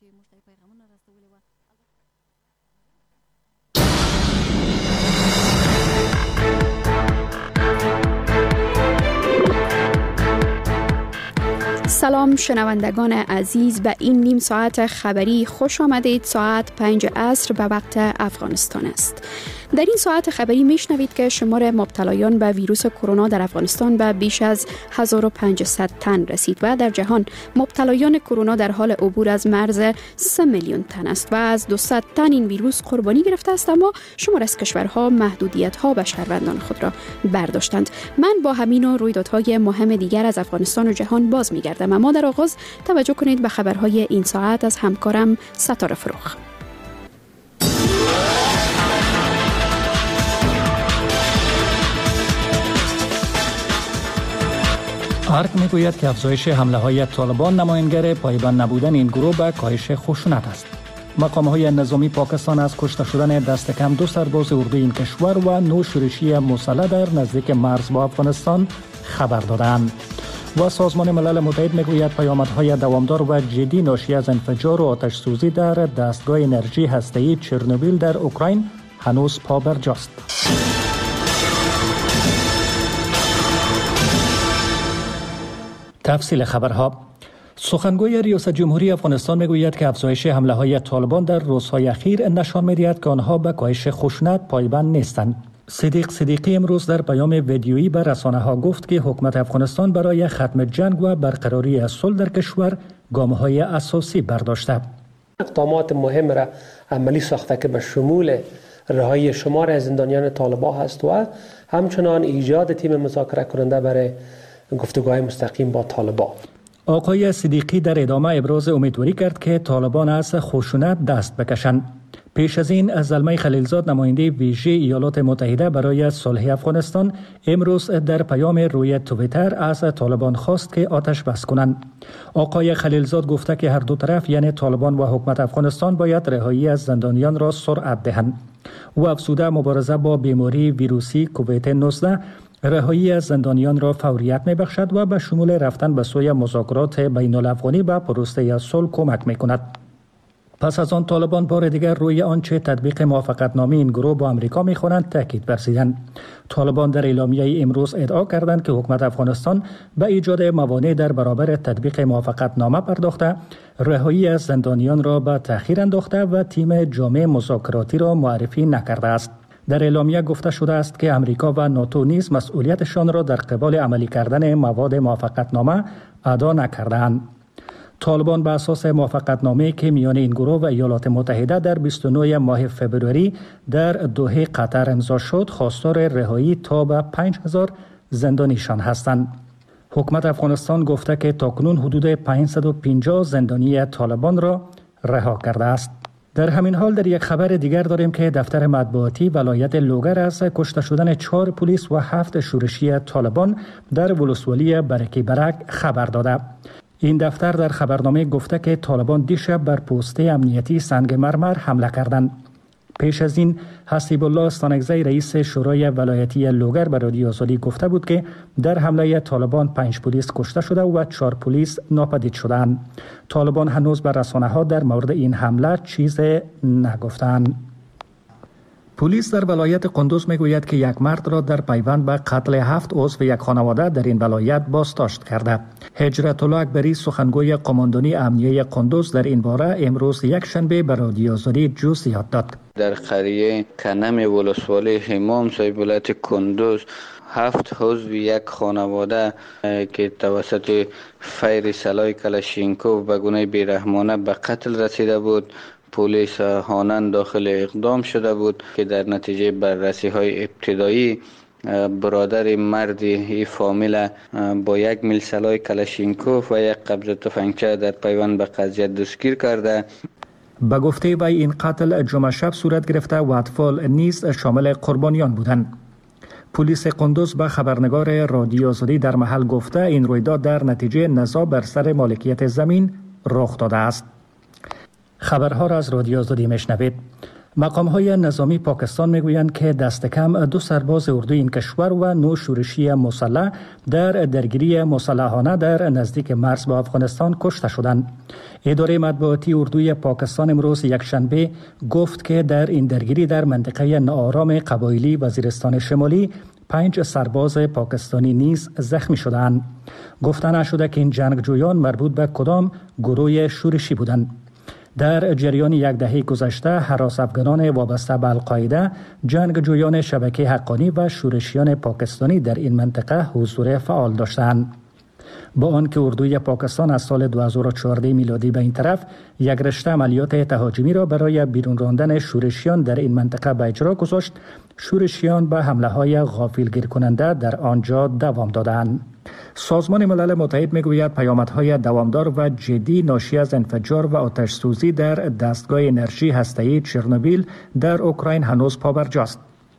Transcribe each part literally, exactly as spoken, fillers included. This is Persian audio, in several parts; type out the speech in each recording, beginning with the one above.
سلام شنوندگان عزیز، به این نیم ساعت خبری خوش آمدید. ساعت پنج عصر به وقت افغانستان است. در این ساعت خبری میشنوید که شمار مبتلایان به ویروس کرونا در افغانستان به بیش از هزار و پانصد تن رسید و در جهان مبتلایان کرونا در حال عبور از مرز سه میلیون تن است و از دویست تن این ویروس قربانی گرفته است، اما شمار از کشورها محدودیت ها به شهروندان خود را برداشتند. من با همین و رویدادهای مهم دیگر از افغانستان و جهان باز میگردم، اما در آغاز توجه کنید به خبرهای این ساعت از همکارم ستاره فروخ. ارگ میگوید که افزایش حمله های طالبان نمایانگر پایبند نبودن این گروه به کاهش خشونت است. مقام های نظامی پاکستان از کشته شدن دست کم دو سرباز اردوی این کشور و نو شورشی مسلح در نزدیک مرز با افغانستان خبر دادند. و سازمان ملل متحد میگوید پیامدهای دوامدار و جدی ناشی از انفجار و آتش سوزی در دستگاه انرژی هسته‌ای چرنوبیل در اوکراین هنوز پابرجاست. تفصیل خبرها. سخنگوی ریاست جمهوری افغانستان میگوید که افزایش حمله های طالبان در روزهای اخیر نشان می‌دهد که آنها به کاهش خشونت پایبند نیستند. صدیق صدیقی امروز در پیام ویدیویی به رسانه‌ها گفت که حکومت افغانستان برای ختم جنگ و برقراری صلح در کشور گام‌های اساسی برداشته. اقدامات مهم را عملی ساخته که به شمول رهایی شمار از زندانیان طالبان هست و همچنان ایجاد تیم مذاکره کننده برای گفتگوهای مستقیم با طالبان. آقای صدیقی در ادامه ابراز امیدواری کرد که طالبان از خشونت دست بکشند. پیش از این از زلمه خلیلزاد نماینده ویژه ایالات متحده برای صلح افغانستان امروز در پیام روی توییتر از طالبان خواست که آتش بس کنند. آقای خلیلزاد گفته که هر دو طرف یعنی طالبان و حکومت افغانستان باید رهایی از زندانیان را سرعت دهند. او افزوده مبارزه با بیماری ویروسی کووید نوزده رهایی از زندانیان را فوریت می بخشد و به شمول رفتن به سوی مذاکرات بین الافغانی به پروسه صلح کمک می کند. پس از آن طالبان بار دیگر روی آنچه تطبیق موافقتنامه این گروه با امریکا می خوانند تاکید ورزیدند. طالبان در اعلامیه امروز ادعا کردند که حکومت افغانستان به ایجاد موانع در برابر تطبیق موافقتنامه پرداخته، رهایی از زندانیان را به تأخیر انداخته و تیم جامع مذاکراتی را معرفی نکرده است. در اعلامیه گفته شده است که امریکا و ناتو نیز مسئولیتشان را در قبال عملی کردن مواد موافقتنامه ادا نکردند. طالبان به اساس موافقتنامه‌ای که میان این گروه و ایالات متحده در بیست و نه ماه فوریه در دوحه قطر امضا شد، خواستار رهایی تا به پنج هزار زندانیشان هستند. حکومت افغانستان گفته که تاکنون حدود پانصد و پنجاه زندانی طالبان را رها کرده است. در همین حال در یک خبر دیگر داریم که دفتر مطبوعاتی ولایت لوگر از کشته شدن چهار پلیس و هفت شورشی طالبان در ولسوالی برکی برک خبر داده. این دفتر در خبرنامه گفته که طالبان دیشب بر پست امنیتی سنگ مرمر حمله کردند. پیش از این حسیب الله استانکزی رئیس شورای ولایتی لوگر به رادیو آزادی گفته بود که در حمله طالبان پنج پلیس کشته شده و چهار پلیس ناپدید شدند. طالبان هنوز به رسانه‌ها در مورد این حمله چیزی نگفتند. پلیس در ولایت قندوز میگوید که یک مرد را در پیوند به قتل هفت عضو یک خانواده در این ولایت بازداشت کرده. هجرت الله اکبری سخنگوی قماندانی امنیه قندوز در این باره امروز یک شنبه به رادیو آزادی جزئیات داد. در قریه کنم ولسوالی حمام صاحب ولایت قندوز هفت عضو یک خانواده که توسط فیر سلاح کلاشینکوف به گونه بیرحمانه به قتل رسیده بود، پلیس هانن داخل اقدام شده بود که در نتیجه بررسی های ابتدایی برادر مردی این فامیل با یک میل سلاح کلاشینکوف و یک قبضه تفنگچه در پیوند به قضیه دستگیر کرده. به گفته وی این قتل جمعه شب صورت گرفته و اطفال نیز شامل قربانیان بودند. پلیس قندوز به خبرنگار رادیو آزادی در محل گفته این رویداد در نتیجه نزاع بر سر مالکیت زمین رخ داده است. خبرها را از رادیو آزادی میشنوید. مقام‌های نظامی پاکستان میگویند که دست کم دو سرباز اردوی این کشور و نو شورشی مسلح در درگیری مسلحانه در نزدیک مرز با افغانستان کشته شدند. اداره مطبوعاتی اردوی پاکستان امروز یکشنبه گفت که در این درگیری در منطقه ناآرام قبایلی وزیرستان شمالی پنج سرباز پاکستانی نیز زخمی شدند. گفته نشده که این جنگجویان مربوط به کدام گروه شورشی بودند. در جریان یک دهه گذشته هراس افغانان وابسته به القاعده، جنگجویان شبکه حقانی و شورشیان پاکستانی در این منطقه حضور فعال داشتند. با آنکه اردوی پاکستان از سال دو هزار و چهارده میلادی به این طرف یک رشته عملیات تهاجمی را برای بیرون راندن شورشیان در این منطقه به اجرا گذاشت، شورشیان به حمله های غافلگیر کننده در آنجا دوام دادند. سازمان ملل متحد میگوید پیامدهای دوامدار و جدی ناشی از انفجار و آتش سوزی در دستگاه انرژی هسته‌ای چرنوبیل در اوکراین هنوز پابرجاست.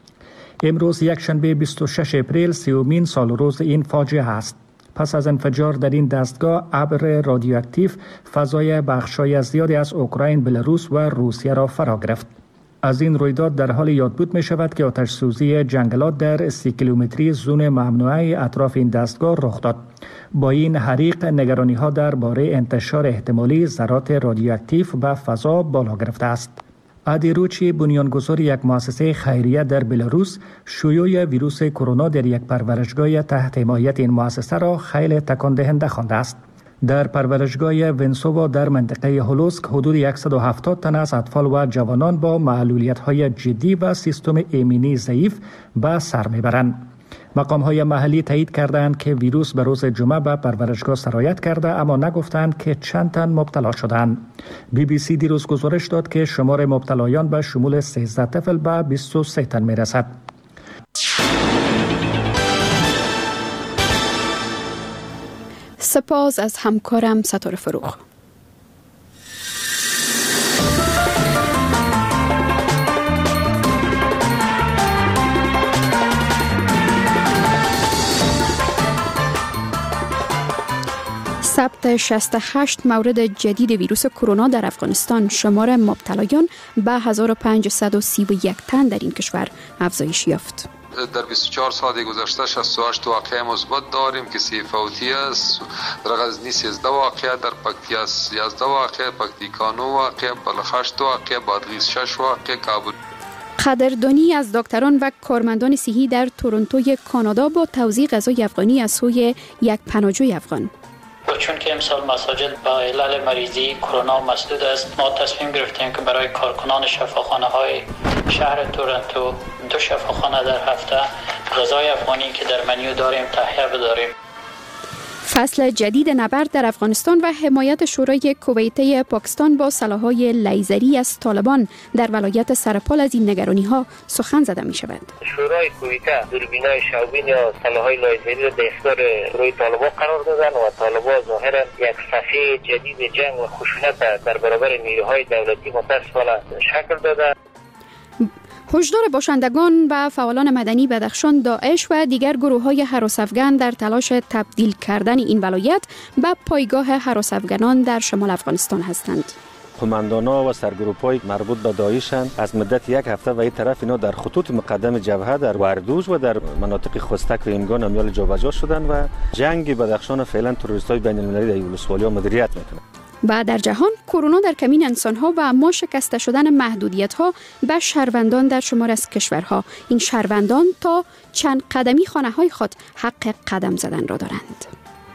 امروز یکشنبه بیست و شش اپریل سیومین سال روز این فاجعه است. پس از انفجار در این دستگاه، ابر رادیواکتیو فضای بخشای زیادی از اوکراین، بلاروس و روسیه را فرا گرفت. از این رویداد در حال یادبود می شود که آتش سوزی جنگلات در سی کیلومتری زون ممنوعه اطراف این دستگاه رخ داد. با این حریق نگرانی ها درباره انتشار احتمالی ذرات رادیواکتیو به فضا بالا گرفته است. عادی روچی، بنیانگذار یک مؤسسه خیریه در بلاروس، شیوع ویروس کرونا در یک پرورشگاه تحت حمایت این مؤسسه را خیلی تکان دهنده خوانده است. در پرورشگاه ونسووا در منطقه هولوسک حدود صد و هفتاد تن از اطفال و جوانان با معلولیت‌های جدی و سیستم ایمنی ضعیف به سر میبرند. مقام‌های محلی تایید کردند که ویروس به روز جمعه به پرورشگاه سرایت کرده، اما نگفتند که چند تن مبتلا شدند. بی بی سی دیروز گزارش داد که شمار مبتلایان به شمول سیزده طفل به بیست و سه تن میرسد. سپاس از همکارم ستاره فروغ. ثبت شصت و هشت مورد جدید ویروس کرونا در افغانستان، شمار مبتلایان به هزار و پانصد و سی و یک تن در این کشور افزایش یافت. در بیست و چهار ساعت گذشته شصت و هشت واقعه مثبت داریم که سی فوتی است. در غزنی سیزده واقعه، در پکتیا یازده واقعه، پکتیکا نه واقعه، بلخ هشت واقعه، بادغیس شش واقعه، کابل. قدردانی از دکتران و کارمندان صحی در تورنتوی کانادا با توزیع غذای افغانی از سوی یک پناهجوی افغان. چون که امسال مساجد با علل مریضی کرونا مسدود است، ما تصمیم گرفتیم که برای کارکنان شفاخانه های شهر تورنتو دو شفاخانه در هفته غذای افغانی که در منیو داریم تهیه بداریم. فصل جدید نبرد در افغانستان و حمایت شورای کویتی پاکستان با سلاح‌های لیزری از طالبان در ولایت سرپال، از این نگرانی‌ها سخن زده می‌شود. شورای کویته دوربینای شوبین یا سلاح‌های لیزری را در اختیار روی طالبان قرار دادن و طالبان ظاهراً یک صفحه جدید جنگ و خشونت در برابر نیروهای دولتی متأسفانه شکل داده. هشدار باشندگان و فعالان مدنی بدخشان، داعش و دیگر گروه‌های هراس افغان در تلاش تبدیل کردن این ولایت به پایگاه هراس افغانان در شمال افغانستان هستند. قماندان‌ها و سرگروپ‌های مربوط به داعشند. از مدت یک هفته و این طرف اینا در خطوط مقدم جبهه در وردوز و در مناطق خستک و اینگان امیال جابجا شدن و جنگ بدخشان فعلا تروریست‌های بین‌المللی در ولسوالی مدیریت می‌کنند. و در جهان کرونا در کمین انسان‌ها و ما شکسته شدن محدودیت‌ها به شهروندان در شمار از کشورها. این شهروندان تا چند قدمی خانه‌های خود حق قدم زدن را دارند.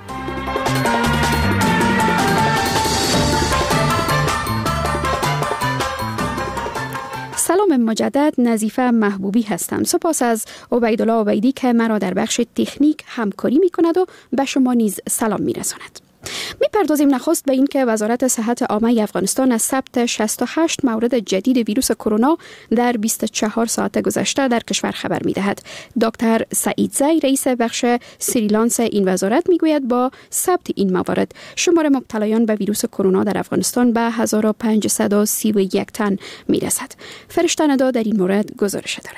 سلام مجدد، نظیفه محبوبی هستم. سپاس از عبیدالله عبیدی که مرا در بخش تکنیک همکاری می‌کند و به شما نیز سلام می‌رساند. می‌پردازیم نخست به این که وزارت صحت عامه افغانستان از ثبت شصت و هشت مورد جدید ویروس کرونا در بیست و چهار ساعت گذشته در کشور خبر می‌دهد. دکتر سعید زی، رئیس بخش سریلانس این وزارت، می‌گوید با ثبت این موارد شمار مبتلایان به ویروس کرونا در افغانستان به هزار و پانصد و سی و یک تن می‌رسد. فرشته ندا در این مورد گزارش دارد.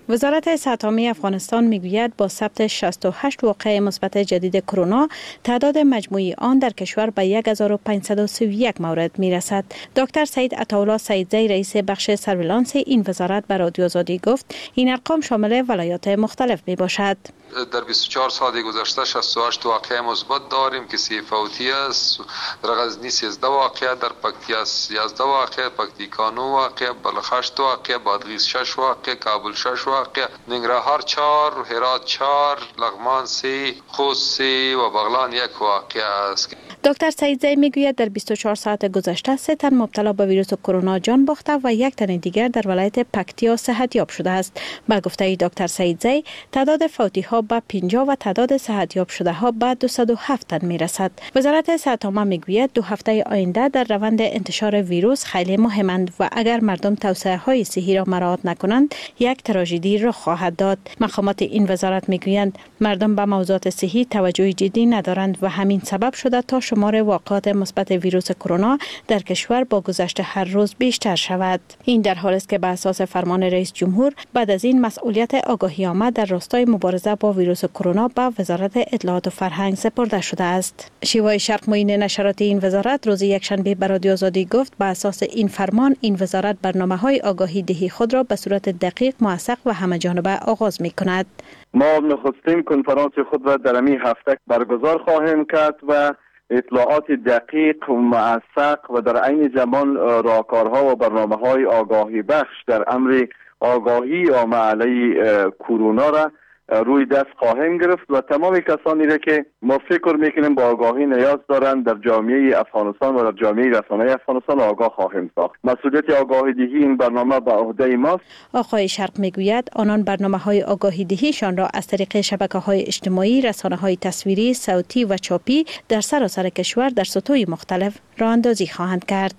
وزارت صحت عامه افغانستان میگوید با ثبت شصت و هشت واقعه مثبت جدید کرونا تعداد مجموعی آن در کشور به یک هزار و پانصد و سی و یک مورد میرسد. دکتر سعید عطاالله سعیدزی رئیس بخش سرویلانس این وزارت به رادیو آزادی گفت این ارقام شامل ولایات مختلف می باشد. در بیست و چهار ساعت گذشته شصت و هشت واقعه مثبت داریم که سی فوتی است. در غزنی سیزده واقعه، در پکتیا یازده واقعه، پکتیکا نه واقعه، بلخ هشت واقعه، بادغیس شش واقعه، کابل شش واقعه، ننگرهار چهار، هرات چهار، لغمان سه، خوست سه و بغلان یک واقعه است. دکتر سعیدزی میگوید در بیست و چهار ساعت گذشته سه تن مبتلا به ویروس کرونا جان باخته و یک تن دیگر در ولایت پکتیا صحتیاب شده است. با گفته دکتر سعیدزی تعداد فوتی ها به پنجاه و تعداد صحتیاب شده ها به دویست و هفت تن میرسد. وزارت صحت عامه میگوید دو هفته آینده در روند انتشار ویروس خیلی مهمند و اگر مردم توصیه های صحی را مراعات نکنند یک تراژدی رخ خواهد داد. مقامات این وزارت میگویند مردم به موضوعات صحی توجه جدی ندارند و همین سبب شده تا شمار واقعات مثبت ویروس کرونا در کشور با گذشت هر روز بیشتر شود. این در حالی است که به اساس فرمان رئیس جمهور بعد از این مسئولیت آگاهی عامه در راستای مبارزه با ویروس کرونا به وزارت اطلاعات و فرهنگ سپرده شده است. شیوای شرق معین نشرات این وزارت روز یکشنبه به رادیو آزادی گفت به اساس این فرمان این وزارت برنامه‌های آگاهی دهی خود را به صورت دقیق، موثق و همه‌جانبه آغاز می‌کند. ما نخستین کنفرانس خود را در این هفته برگزار خواهیم کرد و اطلاعات دقیق و موثق و در عین زمان راهکارها و برنامه‌های آگاهی بخش در امر آگاهی عامه علیه کرونا را روی دست خواهیم گرفت و تمام کسانی را که ما فکر میکنیم با آگاهی نیاز دارند در جامعه افغانستان و در جامعه رسانه افغانستان آگاه خواهیم ساخت. مسئولیت آگاهی دهی این برنامه به عهده ماست. آقای شرق میگوید آنان برنامه‌های آگاهی دهیشان را از طریق شبکه‌های اجتماعی، رسانه‌های تصویری، صوتی و چاپی در سراسر کشور در سطوح مختلف راه اندازی خواهند کرد.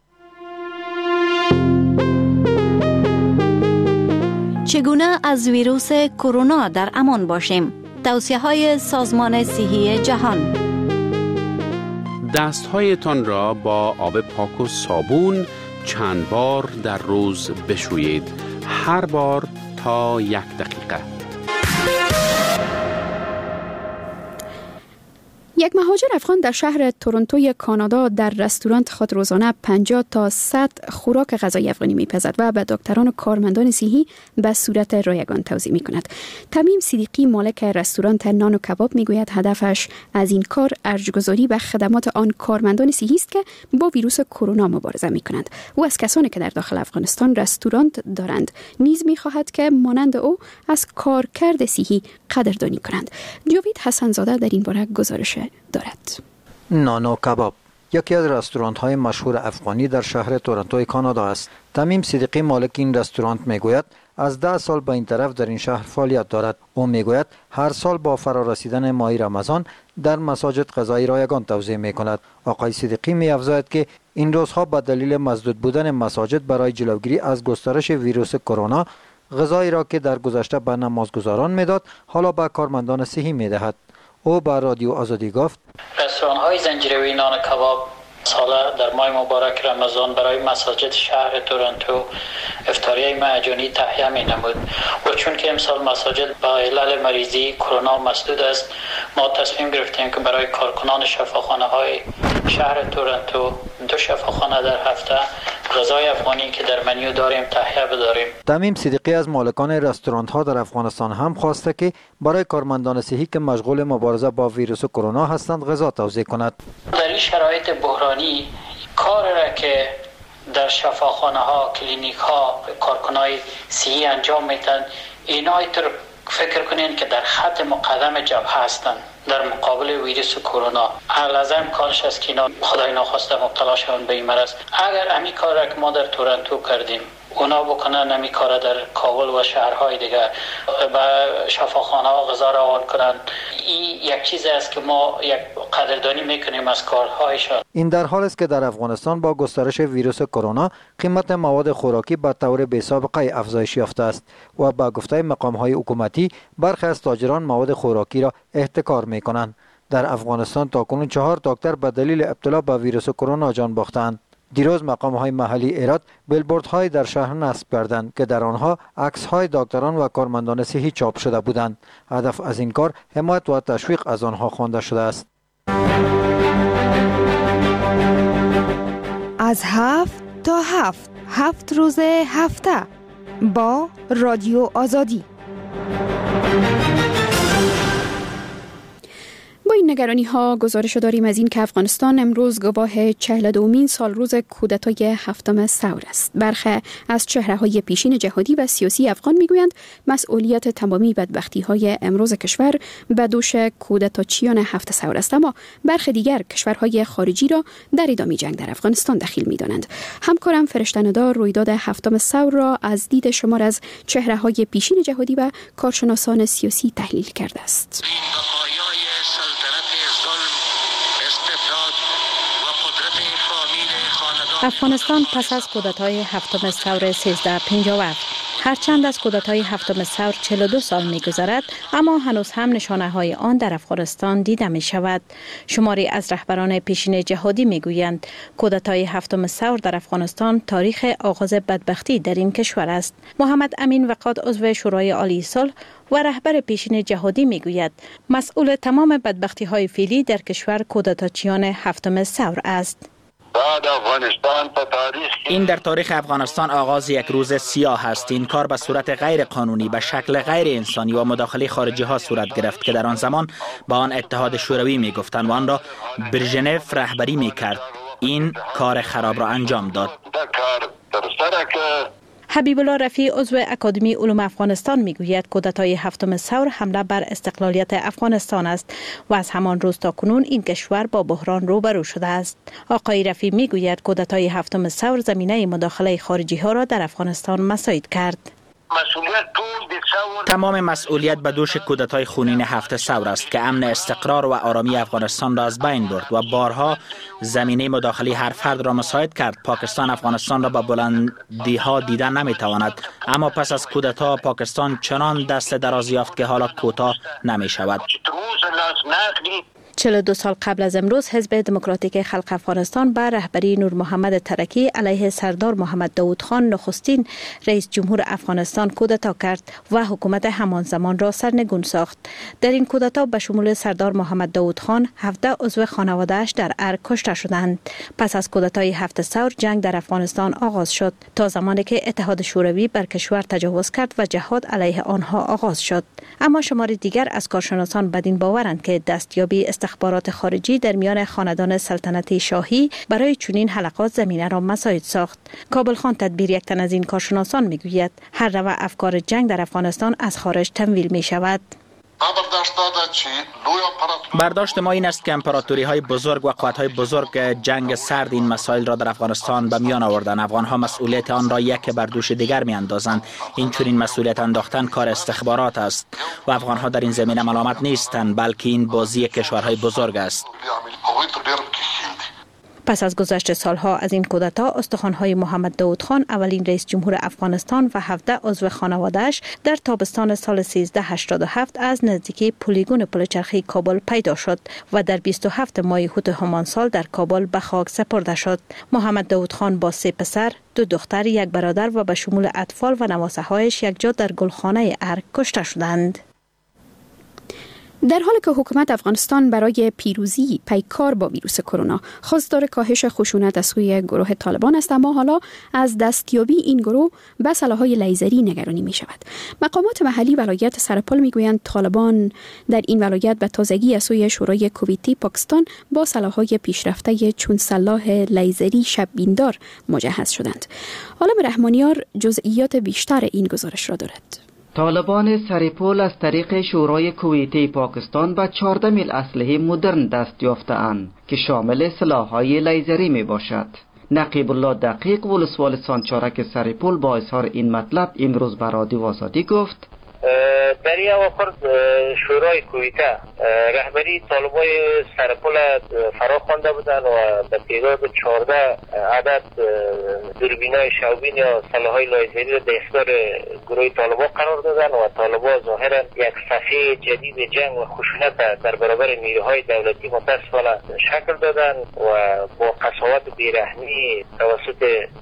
چگونه از ویروس کرونا در امان باشیم؟ توصیه‌های سازمان صحی جهان. دست‌هایتان را با آب پاک و صابون چند بار در روز بشویید. هر بار تا یک دقیقه. یک مهاجر افغان در شهر تورنتوی کانادا در رستوران خود روزانه پنجاه تا صد خوراک غذایی افغانی میپزد و به دکتران و کارمندان صحی به صورت رایگان توضیح میکند. تمیم صدیقی مالک رستوران نان و کباب میگوید هدفش از این کار ارجگذاری به خدمات آن کارمندان صحی است که با ویروس کرونا مبارزه میکنند. او از کسانی که در داخل افغانستان رستوران دارند نیز میخواهد که مانند او از کارکرد صحی قدردانی کنند. جاوید حسن زاده در این باره گزارش دارد. نان و کباب یکی از رستوران‌های مشهور افغانی در شهر تورنتوی کانادا است. تمیم صدیقی مالک این رستوران میگوید از ده سال به این طرف در این شهر فعالیت دارد. او میگوید هر سال با فرارسیدن ماه رمضان در مساجد غذای رایگان توزیع میکند. آقای صدیقی می‌افزاید که این روزها به دلیل مسدود بودن مساجد برای جلوگیری از گسترش ویروس کرونا غذایی را که در گذشته به نمازگزاران میداد حالا به کارمندان صحی میدهد. او با رادیو آزادی گفت رستوران های زنجیروی نان کباب ساله در ماه مبارک رمضان برای مساجد شهر تورنتو افطاریه مجانی تهیه می نمود و چون که امسال مساجد با علل مریضی کرونا مسدود است ما تصمیم گرفتیم که برای کارکنان شفاخانه های شهر تورنتو دو شفاخانه در هفته غذای افغانی که در منیو داریم تهیه بداریم. تمیم صدیقی از مالکان رستوران ها در افغانستان هم خواسته که برای کارمندان صحی که مشغول مبارزه با ویروس کرونا هستند غذا توزیع کند. در این شرایط بحرانی کار را که در شفاخانه ها، کلینیک ها کارکنای صحی انجام میدن اینا اینطور فکر کنین که در خط مقدم جبهه هستند در مقابل ویروس کرونا. لازم امکانش است که اینا خدای ناخواسته مبتلا شوند به این مرض. اگر همین کار را که ما در تورنتو کردیم اونا بکنن همین کار در کابل و شهرهای دیگر به شفاخانه ها غذا روان کنند، این یک چیز است که ما یک قدردانی میکنیم از کارهایشان. این در حال است که در افغانستان با گسترش ویروس کرونا قیمت مواد خوراکی به طور بی‌سابقه افزایش یافته است و با گفته مقام‌های حکومتی برخی از تاجران مواد خوراکی را احتکار میکنند. در افغانستان تاکنون چهار دکتر به دلیل ابتلا به ویروس کرونا جان باختند. دیروز مقام‌های محلی ایراد بیلبوردهای در شهر نصب کردند که در آنها عکس‌های دکتران و کارمندان صحی چاپ شده بودند. هدف از این کار حمایت و تشویق از آنها خوانده شده است. از هفت تا هفت هفت روز هفته با رادیو آزادی. با این نگرانی ها گزارش داریم از این که افغانستان امروز گواه چهل و دومین سال روز کودتای هفتم ثور است. برخی از چهره‌های پیشین جهادی و سیاسی افغان میگویند مسئولیت تمامی بدبختی های امروز کشور به دوش کودتاچیان هفت ثور است، اما برخی دیگر کشورهای خارجی را در ادامه جنگ در افغانستان دخیل می‌دانند. همکارم فرشته‌ندار رویداد هفتم ثور را از دید شمار از چهره‌های پیشین جهادی و کارشناسان سیاسی تحلیل کرده است. افغانستان پس از کودتای هفتم ثور سیزده پنجاه و هفت هرچند از کودتای هفتم ثور چهل و دو سال می‌گذرد، اما هنوز هم نشانه‌های آن در افغانستان دیده می‌شود. شماری از رهبران پیشین جهادی می‌گویند کودتای هفتم ثور در افغانستان تاریخ آغاز بدبختی در این کشور است. محمد امین وقاد عضو شورای عالی صلح و رهبر پیشین جهادی می‌گوید مسئول تمام بدبختی‌های فعلی در کشور کودتاچیان هفتم ثور است. این در تاریخ افغانستان آغاز یک روز سیاه است. این کار به صورت غیر قانونی به شکل غیر انسانی و مداخله خارجی ها صورت گرفت که در آن زمان با آن اتحاد شوروی می گفتند و آن را برژنف رهبری می کرد. این کار خراب را انجام داد. حبیب الله رفیع عضو اکادمی علوم افغانستان میگوید کودتای هفتم ثور حمله بر استقلالیت افغانستان است و از همان روز تا کنون این کشور با بحران روبرو شده است. آقای رفیع میگوید کودتای هفتم ثور زمینه مداخله خارجی ها را در افغانستان مساعد کرد. تمام مسئولیت به دوش کودتای خونین هفت ثور است که امن استقرار و آرامی افغانستان را از بین برد و بارها زمینه مداخله هر فرد را مساعد کرد. پاکستان افغانستان را به بلندی ها دیدن نمیتواند، اما پس از کودتا پاکستان چنان دست دراز یافت که حالا کوتاه نمی شود. چهل و دو سال قبل از امروز حزب دموکراتیک خلق افغانستان به رهبری نور محمد ترکی علیه سردار محمد داود خان نخستین رئیس جمهور افغانستان کودتا کرد و حکومت همان زمان را سرنگون ساخت. در این کودتا به شمول سردار محمد داود خان هفده عضو خانواده‌اش در ارگ کشته شدند. پس از کودتای هفت ثور جنگ در افغانستان آغاز شد تا زمانی که اتحاد شوروی بر کشور تجاوز کرد و جهاد علیه آنها آغاز شد. اما شمار دیگر از کارشناسان بدین باورند که دستیابی استخبارات خارجی در میان خاندان سلطنتی شاهی برای چنین حلقات زمینه را مساعد ساخت. کابل خان تدبیر یک تن از این کارشناسان میگوید هر نوع افکار جنگ در افغانستان از خارج تمویل می شود. برداشت ما این است که امپراتوری های بزرگ و قوت های بزرگ جنگ سرد این مسائل را در افغانستان به میان آوردند. افغان ها مسئولیت آن را یک بر دوش دیگر می اندازند. این چنین مسئولیت انداختن کار استخبارات است و افغان ها در این زمینه ملامت نیستند، بلکه این بازی کشورهای بزرگ است. پس از گذشت سالها از این کودتا استخوان‌های محمد داود خان اولین رئیس جمهور افغانستان و هفده عضو خانواده‌اش در تابستان سال سیزده هشتاد و هفت از نزدیکی پلیگون پلچرخی کابل پیدا شد و در بیست و هفت ماه هوت همان سال در کابل به خاک سپرده شد. محمد داود خان با سه پسر، دو دختر، یک برادر و به شمول اطفال و نواسه‌هایش یکجا در گلخانه ارگ کشته شدند. در حالی که حکومت افغانستان برای پیروزی پیکار با ویروس کرونا خواستار کاهش خشونت از سوی گروه طالبان است، اما حالا از دستیابی این گروه به سلاح‌های لیزری نگرانی می شود. مقامات محلی ولایت سرپل می گویند طالبان در این ولایت به تازگی از سوی شورای کویتی پاکستان با سلاح‌های پیشرفته چون سلاح لیزری شب بیندار مجهز شدند. عالم رحمانیار جزئیات بیشتر این گزارش را دارد. طالبان سرپل از طریق شورای کویتی پاکستان به چهارده میل اسلحه مدرن دست یافته‌اند که شامل سلاح‌های لیزری می باشد. نقیب الله دقیق ولسوال سانچارک سرپل با اظهار این مطلب امروز به رادیو آزادی گفت در این اواخر شورای کویته رهبری طالبای سرپل فرا خوانده بودند و به تعداد چهارده عدد دوربینای شوبین یا سلاح‌های لیزری را در اختیار گروه طالبان قرار دادن و طالبان ظاهرا یک صفحه جدید جنگ و خشونت در برابر نیروهای دولتی متاسفانه شکل دادن و با قساوت بیرحمی توسط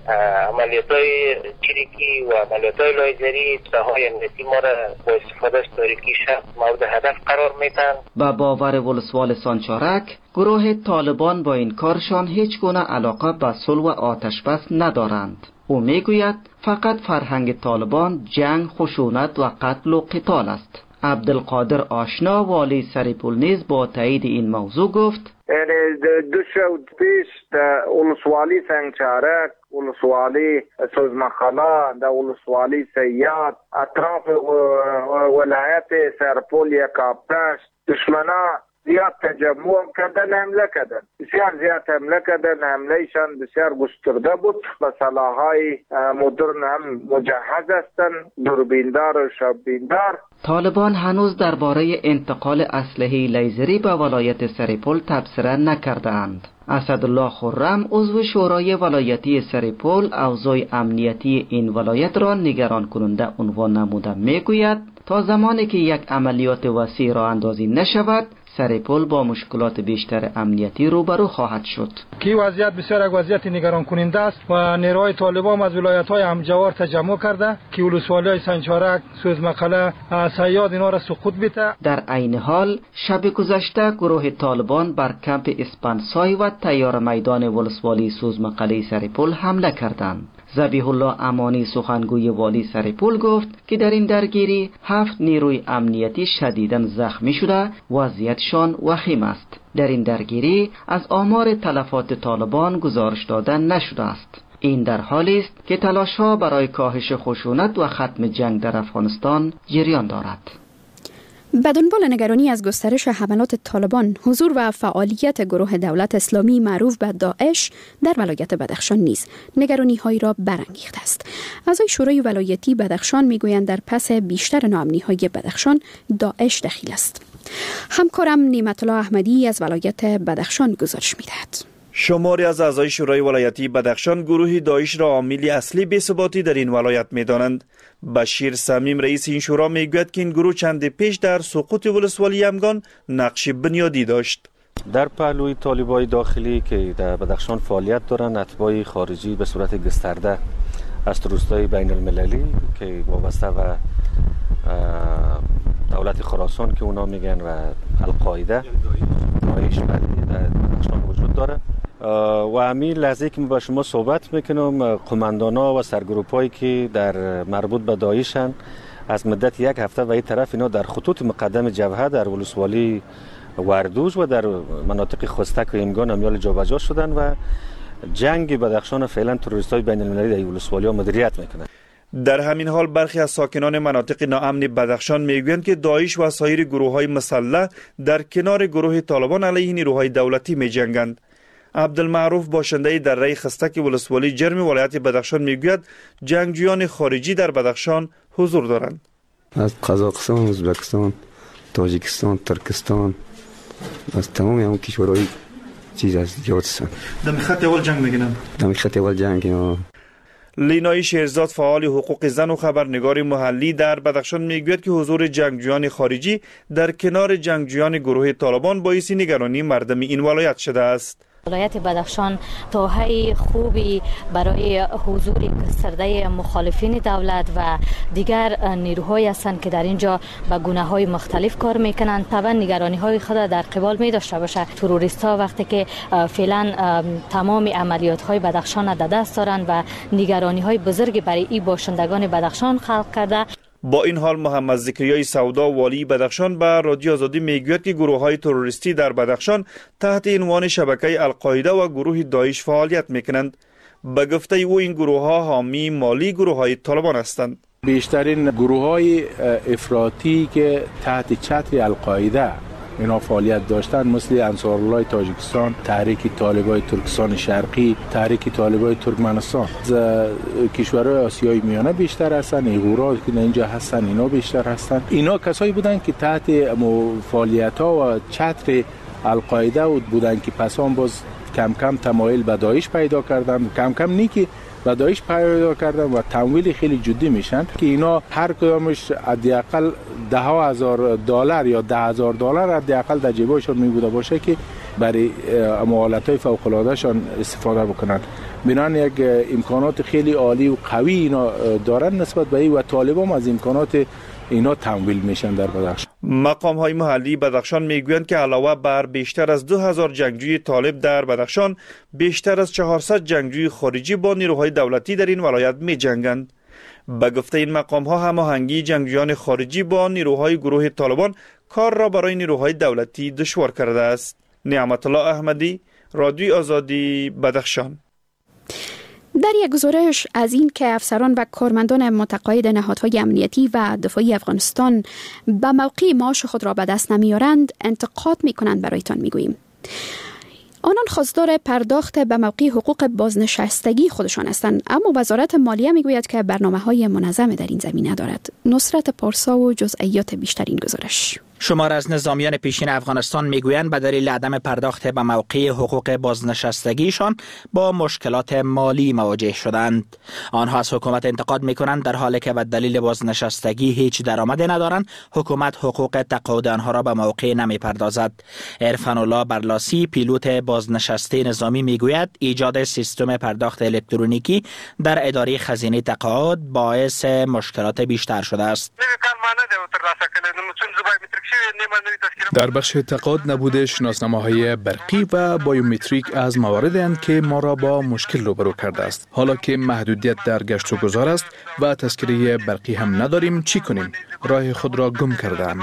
عملیات‌های چریکی و عملیات‌های لایزری ساحای امنیتی ما را با استفاده از تاریکی شب مورد هدف قرار میدن. با باور ولسوال سانچارک، گروه طالبان با این کارشان هیچ گونه علاقه به صلح و آتشبس ندارند. او میگوید فقط فرهنگ طالبان جنگ، خشونت و قتل و قتال است. عبدالقادر آشنا والی سریپول نیز با تایید این موضوع گفت یعنی دو شود پیش در ولسوالی سنگچارک، ولسوالی سوزمخلا، در ولسوالی سیاد، اطراف ولایت سرپول یک آبتش دشمنا زیاد تجمع کردن، حمله کردن، بسیار زیاد حمله کردن. حملهشان بسیار گسترده بود و سلاح‌های مدرن هم مجهز هستند، دوربیندار و شببیندار. طالبان هنوز درباره انتقال اسلحه لیزری به ولایت سریپول تبصره نکردند. اسدالله خرم عضو شورای ولایتی سریپول اوضاع امنیتی این ولایت را نگران کننده عنوان نموده میگوید تا زمانی که یک عملیات وسیع راه اندازی نشود سریپول با مشکلات بیشتر امنیتی روبرو خواهد شد. کی وضعیت بسیار یک وضعیت نگران کننده است و نیروهای طالبان از ولایت‌های همجوار تجمع کرده که ولسوالی‌های سنگچارک، سوزمقله، سیاد اینا را سقوط بده. در عین حال شب گذشته گروه طالبان بر کمپ اسپانسای و تیار میدان ولسوالی سوزمقله سریپول حمله کردند. ذبیح الله امانی سخنگوی والی سریپول گفت که در این درگیری هفت نیروی امنیتی شدیداً زخمی شده، وضعیتشان وخیم است. در این درگیری از آمار تلفات طالبان گزارش داده نشده است. این در حالی است که تلاش‌ها برای کاهش خشونت و ختم جنگ در افغانستان جریان دارد. به دنبال نگرانی از گسترش حملات طالبان، حضور و فعالیت گروه دولت اسلامی معروف به داعش در ولایت بدخشان نیز نگرانی هایی را برانگیخته است. اعضای شورای ولایتی بدخشان میگویند در پس بیشتر ناامنی های بدخشان داعش دخیل است. همکارم نعمت الله احمدی از ولایت بدخشان گزارش میدهد. شماری از اعضای شورای ولایتی بدخشان گروه داعش را عامل اصلی بی‌ثباتی در این ولایت می‌دانند. بشیر صمیم رئیس این شورا میگوید که این گروه چند پیش در سقوط ولسوالی همگان نقش بنیادی داشت. در پهلوی طالبای داخلی که در بدخشان فعالیت دارند، اتباع خارجی به صورت گسترده از روستای بین المللی که وابسته و دولت خراسان که اونا میگن و القاعده داعش در بدخشان وجود داره و همین لحظه که با شما صحبت میکنم قماندانا و سرگروپایی که در مربوط به داعشن از مدت یک هفته و این طرف اینا در خطوط مقدم جبهه در ولسوالی وردوج و در مناطق خستک و ایمگان امیال جابجا شدن و جنگ بدخشان فعلا تروریستای بین المللی در ولسوالی ها مدیریت میکنن. در همین حال برخی از ساکنان مناطق ناامن بدخشان میگویند که داعش و سایر گروه‌های مسلح در کنار گروه طالبان علیه نیروهای دولتی میجنگند. عبدالمعروف باشنده دره خستک ولسوالی جرم ولایت بدخشان میگوید جنگجویان خارجی در بدخشان حضور دارند. از قزاقستان، ازبکستان، تاجیکستان، ترکستان، از تمام اون کشورهای چیز از جهات هستند. در خط اول جنگ میگنن. در خط اول جنگ. لینای شیرزاد فعال حقوق زن و خبرنگار محلی در بدخشان میگوید که حضور جنگجویان خارجی در کنار جنگجویان گروه طالبان باعث نگرانی مردم این ولایت شده است. ولایت بدخشان تاهای خوبی برای حضور گسترده مخالفین دولت و دیگر نیروهایی هستند که در اینجا به گونه‌های مختلف کار میکنند. طبعا نگرانی های خود در قبال می داشته باشه. تروریست ها وقتی که فعلا تمام عملیات های بدخشان را در دست دارند و نگرانی های بزرگی برای این باشندگان بدخشان خلق کرده. با این حال محمد زکریای سودا والی بدخشان به رادیو آزادی میگوید که گروه‌های تروریستی در بدخشان تحت عنوان شبکه القاعده و گروه داعش فعالیت میکنند. به گفته او این گروه‌ها حامی مالی گروه‌های طالبان هستند. بیشترین گروه‌های افراطی که تحت چتر القاعده اینا فعالیت داشتن مثل انصارالله تاجیکستان، تحریک طالبای ترکستان شرقی، تحریک طالبای ترکمنستان، کشورهای آسیای میانه بیشتر هستن، ایغورا که اینجا هستن اینا بیشتر هستن. اینا کسایی بودن که تحت فعالیت ها و چتر القاعده بودن که پس آن باز کم کم تمایل به داعش پیدا کردن. کم کم نی که و داعش پیدا کردن و تمویل خیلی جدی میشن که اینا هر کدامش حداقل ده ها هزار دلار یا ده هزار دلار حداقل در جیبشون می بوده باشه که برای معاملات‌های فوق‌العاده‌شان استفاده بکنن. بنان یک امکانات خیلی عالی و قوی اینا دارن نسبت به این و طالبان از امکانات اینا تمویل میشن در بدخشان. مقام های محلی بدخشان میگویند که علاوه بر بیشتر از دو هزار جنگجوی طالب در بدخشان، بیشتر از چهارصد جنگجوی خارجی با نیروهای دولتی در این ولایت می جنگند. به گفته این مقام ها هماهنگی جنگجویان خارجی با نیروهای گروه طالبان کار را برای نیروهای دولتی دشوار کرده است. نعمت الله احمدی، رادیوی آزادی، بدخشان. در یک گزارش از این که افسران و کارمندان متقاعد نهادهای امنیتی و دفاعی افغانستان به موقع معاش خود را به دست نمیارند، انتقاد میکنند برایتان میگوییم. آنان خواستار پرداخت به موقع حقوق بازنشستگی خودشان هستند، اما وزارت مالیه میگوید که برنامه‌های منظم در این زمینه دارد. نصرت پارسا و جزئیات بیشتر این گزارش. شمار از نظامیان پیشین افغانستان میگویند به دلیل عدم پرداخت به موقع حقوق بازنشستگیشان با مشکلات مالی مواجه شدند. آنها از حکومت انتقاد میکنند در حالی که به دلیل بازنشستگی هیچ درآمدی ندارند، حکومت حقوق تقاعد آنها را به موقع نمیپردازد. عرفان الله برلاسی، پیلوت بازنشسته نظامی، میگوید ایجاد سیستم پرداخت الکترونیکی در اداره خزینه تقاعد باعث مشکلات بیشتر شده است. در بخش تقاعد نبوده شناسنامه‌های برقی و بایومتریک از مواردی اند که ما را با مشکل روبرو کرده است. حالا که محدودیت در گشت و گذار است و تذکره برقی هم نداریم، چی کنیم؟ راه خود را گم کردم.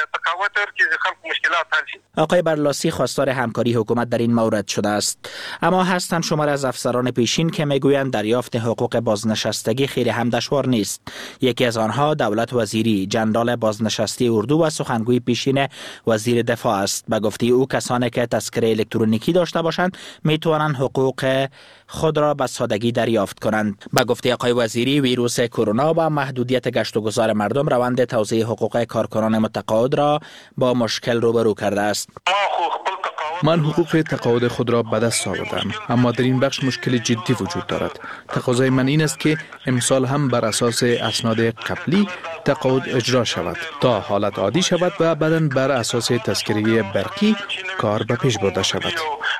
آقای برلاسی خواستار همکاری حکومت در این مورد شده است، اما هستند شمار از افسران پیشین که میگویند دریافت حقوق بازنشستگی خیلی هم دشوار نیست. یکی از آنها دولت وزیری، جنرال بازنشسته اردو و سخنگوی پیشین وزیر دفاع است. به گفته او کسانی که تذکره الکترونیکی داشته باشند میتوانند حقوق خود را به سادگی دریافت کنند. به گفته آقای وزیری، ویروس کرونا و محدودیت گشت و گذار مردم روند توزیع حقوق کارکنان متقاعد را با مشکل روبرو کرده است. من حقوق تقاعد خود را به دست آوردم، اما در این بخش مشکل جدی وجود دارد. تقاضای من این است که امسال هم بر اساس اسناد قبلی تقاعد اجرا شود تا حالت عادی شود و بعداً بر اساس تذکره برقی کار به پیش برده شود.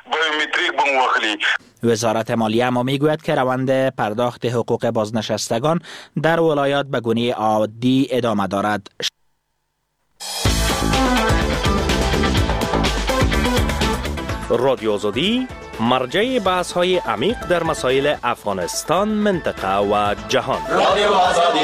وزارت مالیه اما میگوید که روند پرداخت حقوق بازنشستگان در ولایات به گونه عادی ادامه دارد. رادیو آزادی مرجع بحث های عمیق در مسائل افغانستان، منطقه و جهان. رادیو آزادی.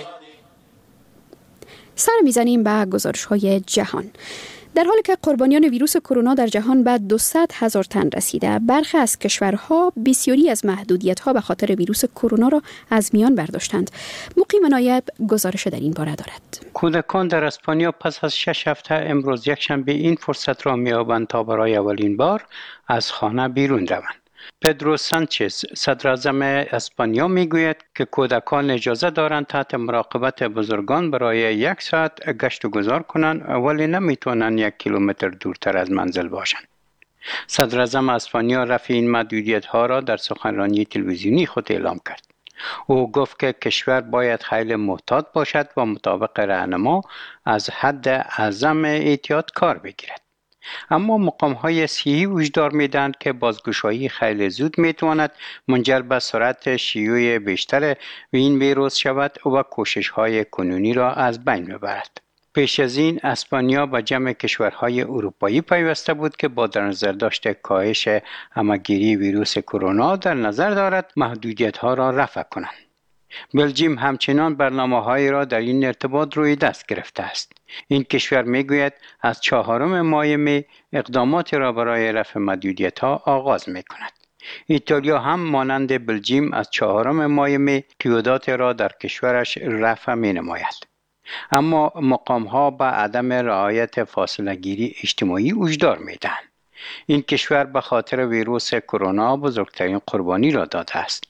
سر میزنیم به گزارش های جهان. در حالی که قربانیان ویروس کرونا در جهان به دویست هزار تن رسیده، برخی از کشورها بسیاری از محدودیت‌ها به خاطر ویروس کرونا را از میان برداشتند. مقیم نایب گزارش در این باره دارد. کودکان در اسپانیا پس از شش هفته امروز یکشنبه این فرصت را می‌یابند تا برای اولین بار از خانه بیرون روند. پدرو سانچز، صدراعظم اسپانیا، میگوید که کودکان اجازه دارند تحت مراقبت بزرگان برای یک ساعت گشت و گذار کنند، ولی نمیتونن یک کیلومتر دورتر از منزل باشند. صدراعظم اسپانیا رفع این محدودیت ها را در سخنرانی تلویزیونی خود اعلام کرد. او گفت که کشور باید خیلی محتاط باشد و مطابق راهنما از حد اعظم احتیاط کار بگیرد. اما مقام‌های صحی هشدار می‌دهند که بازگشایی خیلی زود می‌تواند منجر به سرعت شیوع بیشتر این ویروس شود و کوشش‌های کنونی را از بین ببرد. پیش از این اسپانیا به جمع کشورهای اروپایی پیوسته بود که با در نظر داشت کاهش همه‌گیری ویروس کرونا در نظر دارد محدودیت‌ها را رفع کنند. بلژیم همچنان برنامه‌هایی را در این ارتباط روی دست گرفته است. این کشور میگوید از چهارم ماه می اقدامات را برای رفع محدودیت‌ها آغاز می‌کند. ایتالیا هم مانند بلژیم از چهارم ماه می قیودات را در کشورش رفع می‌نماید. اما مقام‌ها به عدم رعایت فاصله گیری اجتماعی هشدار می‌دهند. این کشور به خاطر ویروس کرونا بزرگترین قربانی را داده است.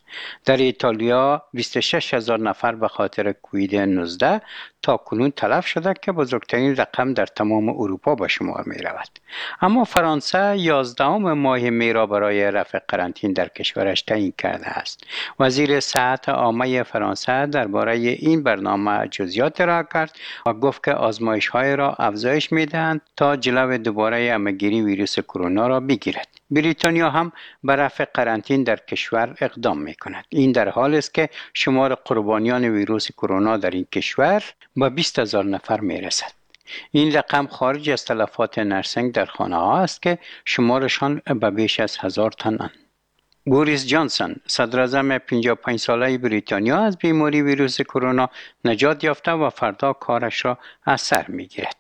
در ایتالیا بیست و شش هزار نفر به خاطر کووید نوزده تا کنون تلف شده که بزرگترین رقم در تمام اروپا به شمار می رود. اما فرانسه یازدهم ماه می را برای رفع قرنطینه در کشورش تعیین کرده است. وزیر صحت عامه فرانسه درباره این برنامه جزئیات ارائه کرد و گفت که آزمایش های را افزایش می دهند تا جلو دوباره همه‌گیری ویروس کرونا را بگیرد. بریتانیا هم به رفع قرنطینه در کشور اقدام می کند. این در حالی است که شمار قربانیان ویروس کرونا در این کشور به بیست هزار نفر می رسد. این رقم خارج از تلفات نرسنگ در خانه ها است که شمارشان به بیش از هزار تنند. بوریس جانسون صدراعظم پنجاه و پنج ساله بریتانیا از بیماری ویروس کرونا نجات یافته و فردا کارش را از سر می گیرد.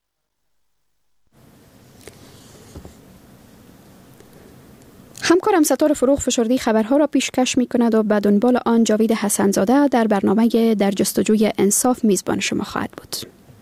همکارم ستاره فروغ فشردی خبرها را پیشکش می کند و به دنبال آن جاوید حسنزاده در برنامه در جستجوی انصاف میزبان شما خواهد بود.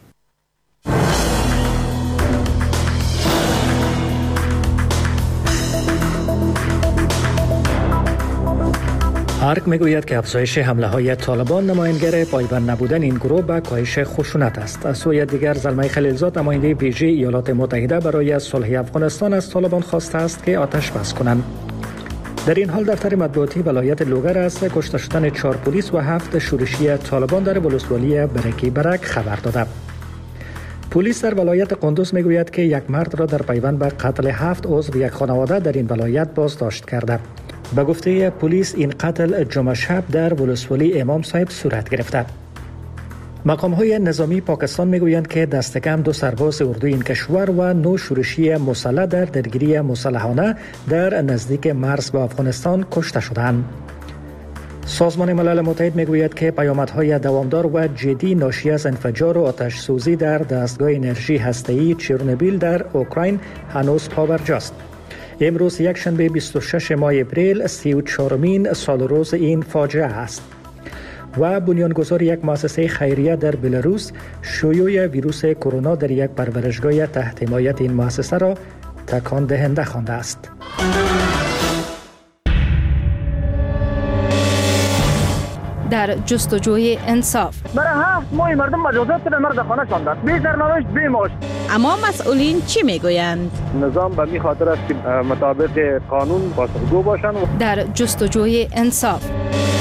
آرک میگوید که افزایش حمله های طالبان نمایانگر پایبند نبودن این گروه به کاهش خشونت است. از سوی دیگر زلمه خلیلزاد نماینده ویژه ایالات متحده برای صلح افغانستان از طالبان خواسته است که آتش بس کنند. در این حال دفتر مطبوعاتی ولایت لوگر از کشته شدن چهار پلیس و هفت شورشی طالبان در ولسوالی برکی برک خبر داده. پلیس در ولایت قندوز میگوید که یک مرد را در پیوند به قتل هفت عضو یک خانواده در این ولایت بازداشت کرده. به گفته پلیس این قتل جمعه شب در ولسوالی امام صاحب صورت گرفته. مقام‌های نظامی پاکستان میگویند که دست کم دو سرباز اردوی این کشور و نو شورشی مسلح در درگیری مسلحانه در نزدیک مرز با افغانستان کشته شدند. سازمان ملل متحد میگوید که پیامدهای دوامدار و جدی ناشی از انفجار و آتش سوزی در دستگاه انرژی هسته‌ای چرنوبیل در اوکراین هنوز پابرجاست. امروز یک شنبه بیست و شش ماه اپریل سی و چهارمین سال روز این فاجعه است. و بنیانگذار یک مؤسسه خیریه در بلاروس شیوع ویروس کرونا در یک پرورشگاه تحت حمایت این مؤسسه را تکان دهنده خوانده است. در جستجوی انصاف برای هفت ماه مردم مجازات به مرد خانه شاندند، بی سرنوشت بی معاش. اما مسئولین چی میگویند؟ نظام به می خاطر است که مطابق قانون پاسخگو باشند. در جستجوی انصاف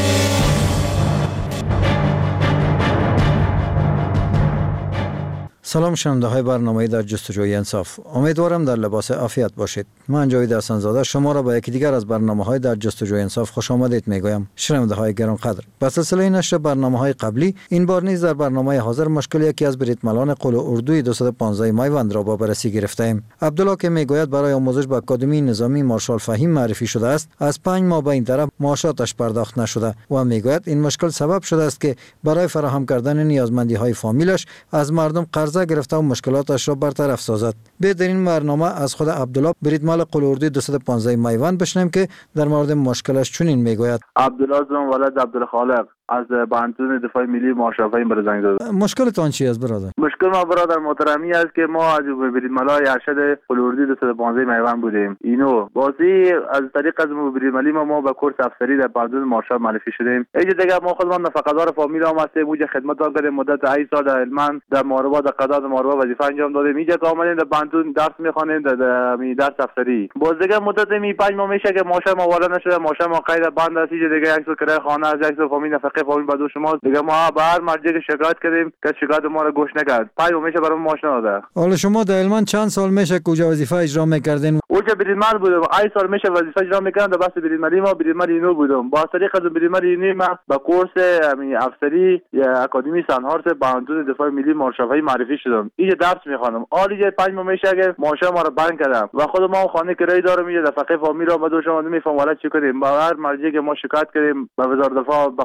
سلام شنونده های برنامه در جستجوی انصاف. امیدوارم در لباس عافیت باشید. من جاوید حسنزاده شما را به یکی دیگر از برنامه های در جستجوی انصاف خوش آمدید میگویم. شنونده های گرانقدر، به سلسله نشر برنامه های قبلی این بار نیز در برنامه حاضر مشکل یکی از بریتملان قل اردوی دویست و پانزده میوند را با بررسی گرفتیم. عبدالله که میگوید برای آموزش به اکادمی نظامی مارشال فهیم معرفی شده است، از پنج ماه به این طرف معاشاتش پرداخت نشده و میگوید این مشکل سبب شده است که برای فراهم کردن نیازمندی های فامیلش از مردم قرض گرفته و مشکلاتش را برطرف سازد. به در این برنامه از خود عبدالله بریتمل قل اردوی دویست و پانزده میوند بشنویم که در مورد مشکلش چنین میگوید. عبدالله زم ولد عبدالخالق از بانتون دفاع ملی مارشال فهیم بر زنگ زدم. مشکلتان چی است برادر؟ مشکل ما برادر محترمی است که ما از بریتملای ارشد قل اردوی دویست و پانزده میوند بودیم. اینو بازی از طریق از بریتملی ما ما به کورس افسری در بانتون مارشال معرفی شدیم. اینجا دیگه ما خودمان نفقه‌دار فامیل هم هستیم. اونجا خدمت کردیم مدت هشت سال در علمان در ماربا در قضا در ماربا وظیفه انجام دادیم. اینجا که آمدیم در بانتون درس میخوانیم در می درس افسری. باز دیگه مدت می پنج ماه میشه که ماشا ما والا نشده، ماشا ما قید بند است. اینجا دیگه یک سال کرایه خانه از یک سال فامیل نفقه فامیل بدو شما دیگه ما به هر مرجع که شکایت کردیم که شکایت ما رو گوش نکرد. پنج ماه میشه برام ماش نداده. حالا شما در علمان چند سال میشه کجا وظیفه اجرا میکردین؟ اونجا بریتمل بودم. هشت سال میشه وظیفه اجرا میکردم در بس بریتملی ما بریتمل اینو بودم. با طریق از بریتمل اینو ما با کورس همین افسری یا اکادمی سنهارس بانتون دفاع ملی مارشال فهیم معرفی شدم. اینجا درس میخوانم. حالا پنج ماه میشه که ماشا ما رو بند کردم و خود ما خانه کرایه دارم. اینجا دفعه فامیل رو ما دو شما نمیفهم والا چی کنیم. با هر مرجع که ما شکایت کردیم به وزارت دفاع به خود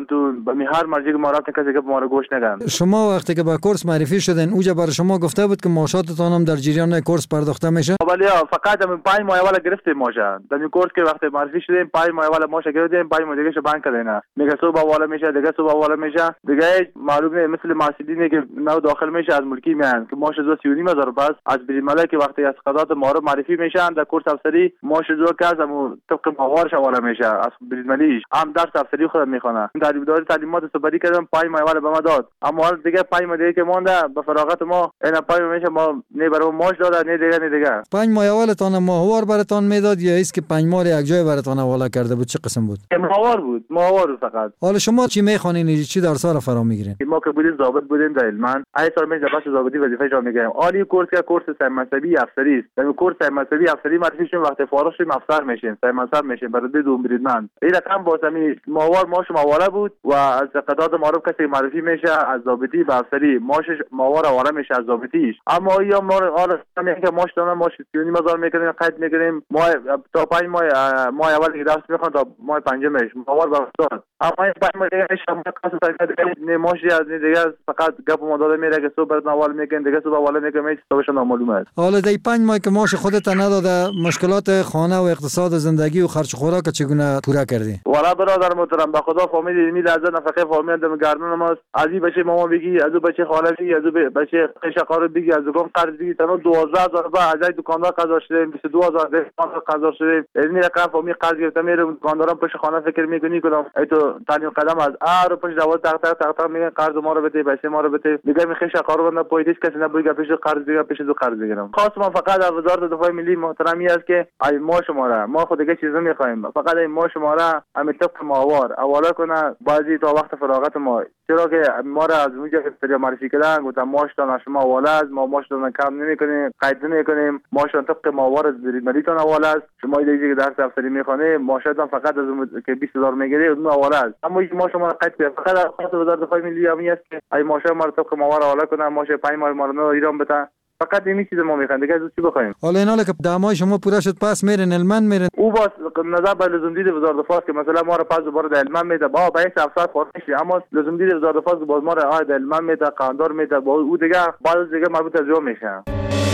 میکنن تو به هر مرجع که ما رفتن کسی که ما رو گوش نگن. شما وقتی که به کورس معرفی شدین اوجا برای شما گفته بود که معاشاتتان هم در جریان کورس پرداخته میشه؟ ولی فقط همین پنج ماه اول گرفتیم ماشه. در این کورس که وقتی معرفی شدیم پنج ماه اول ماشه گرفتیم، پنج ماه دیگه بند کردن. میگه صبح حواله میشه، دیگه صبح حواله میشه. دیگه معلوم نیست مثل محصولینی که نو داخل میشه از ملکی میان که ماشه دو سی و نیم هزار بس از بریمله که وقتی از قضات معارف معرفی میشن در کورس افسری ماشه دو کاسم طبق موارش حواله میشه از بریملیش هم درس افسری خود میخونه. در اداره تعلیمات صبری کردم پنج ماه اول به ما داد، اما حالا دیگه پنج ماه دیگه که مونده به فراغت ما این پنج ماه میشه ما نه برای ماش داد نه دیگه نه دیگه. پنج ماه اولتان ماهوار براتون میداد یا است که پنج ماه یک جای براتون حواله کرده بود؟ چه قسم بود؟ ماهوار بود، ماهوار فقط. حالا شما چی میخوانین؟ چی درس‌ها را فرا میگیرین؟ ما که بودیم ضابط بودیم در علمان، ای سال میشه بخش ضابطی وظیفه اجرا میگیم. عالی کورس که کورس سیم منصبی افسری است. در کورس سیم منصبی افسری معرفی شدیم، وقتی فارغ شدیم افسر میشیم، سیم منصب میشیم، برای دو بریدمن. این رقم واسه ماهوار ماش ماهواره بود و از قضات معروف کسی معرفی میشه از ضابطی به افسری، ماش ماهوار حواله میشه از ضابطیش. اما یا ما حالا میگه که ماش دادن ماش سی و نیم هزار میکنیم، قید میکنیم. ما تا پنج ماه ماه اول که درس میخوان تا ماه پنجمش ماهوار برداشت. اما این پنج ماه دیگه شما کاسه تا نه ماشی از دیگه فقط گپ ما داده میره که صبح برات حواله میکنن، دیگه صبح حواله میکنن، صبحش نامعلومه است. حالا دی پنج ماه که ماش خودت نداده، مشکلات خانه و اقتصاد زندگی و خرج خوراک چگونه پورا کردی؟ والا برادر محترم به خدا فامیل علمی لازم نفقه فامیل دم گردن ماست. ازی بچه ماما بگی، ازو بچه خاله بگی، ازو بچه قشقار بگی، ازو گم قرض بگی، تنها دوازده هزار با از دکاندار قضا شدیم، بیست و دو هزار دکاندار قضا شدیم. علمی رقم فامیل قرض گرفته میره دکاندارم پشت خانه فکر میکنی کدام ای تو تعلیم قدم از ار پشت جواد تق تق تق تق میگن قرض ما رو بده، بچه ما رو بده. میگه می خش قرار بنده پویدیش کسی نبوده پیش قرض دیگه پیش دو قرض بگیرم. خاص ما فقط از وزارت دفاع ملی محترمی است که ای ما شما را ما خود دیگه چیزی میخوایم، فقط ای ما شما را همین طبق ماهوار حواله کنه بعضی تا وقت فراغت ما، چرا که ما را از اونجا که سری معرفی کردن گفتم ماش تا شما حواله است، ما ماش تا کم نمیکنیم، قید نمیکنیم، ماش طبق ماهوار از ملی تا حواله است. شما دیگه که درس افسری میخوانه ماش تا فقط از که بیست هزار میگیره اون حواله است، اما ما شما قید کنه فقط خاطر وزارت دفاع ملی همی است که ای ماش ما طبق ماهوار حواله کنه، ماش پنج ماه ما رو ایران بده. فقط این چیز ما میخوایم دیگه چی بخوایم. حالا اینا که دمای شما پورا شد پس میرن علمان میرن او باز نظر به لزوم دید وزارت دفاع که مثلا ما رو پس دوباره در علمان میده با بیست افسر فارغ میشه، اما لزوم دید وزارت دفاع باز ما رو آ در علمان میده قاندار میده با او دیگه بعض دیگه مربوط از جو میشه.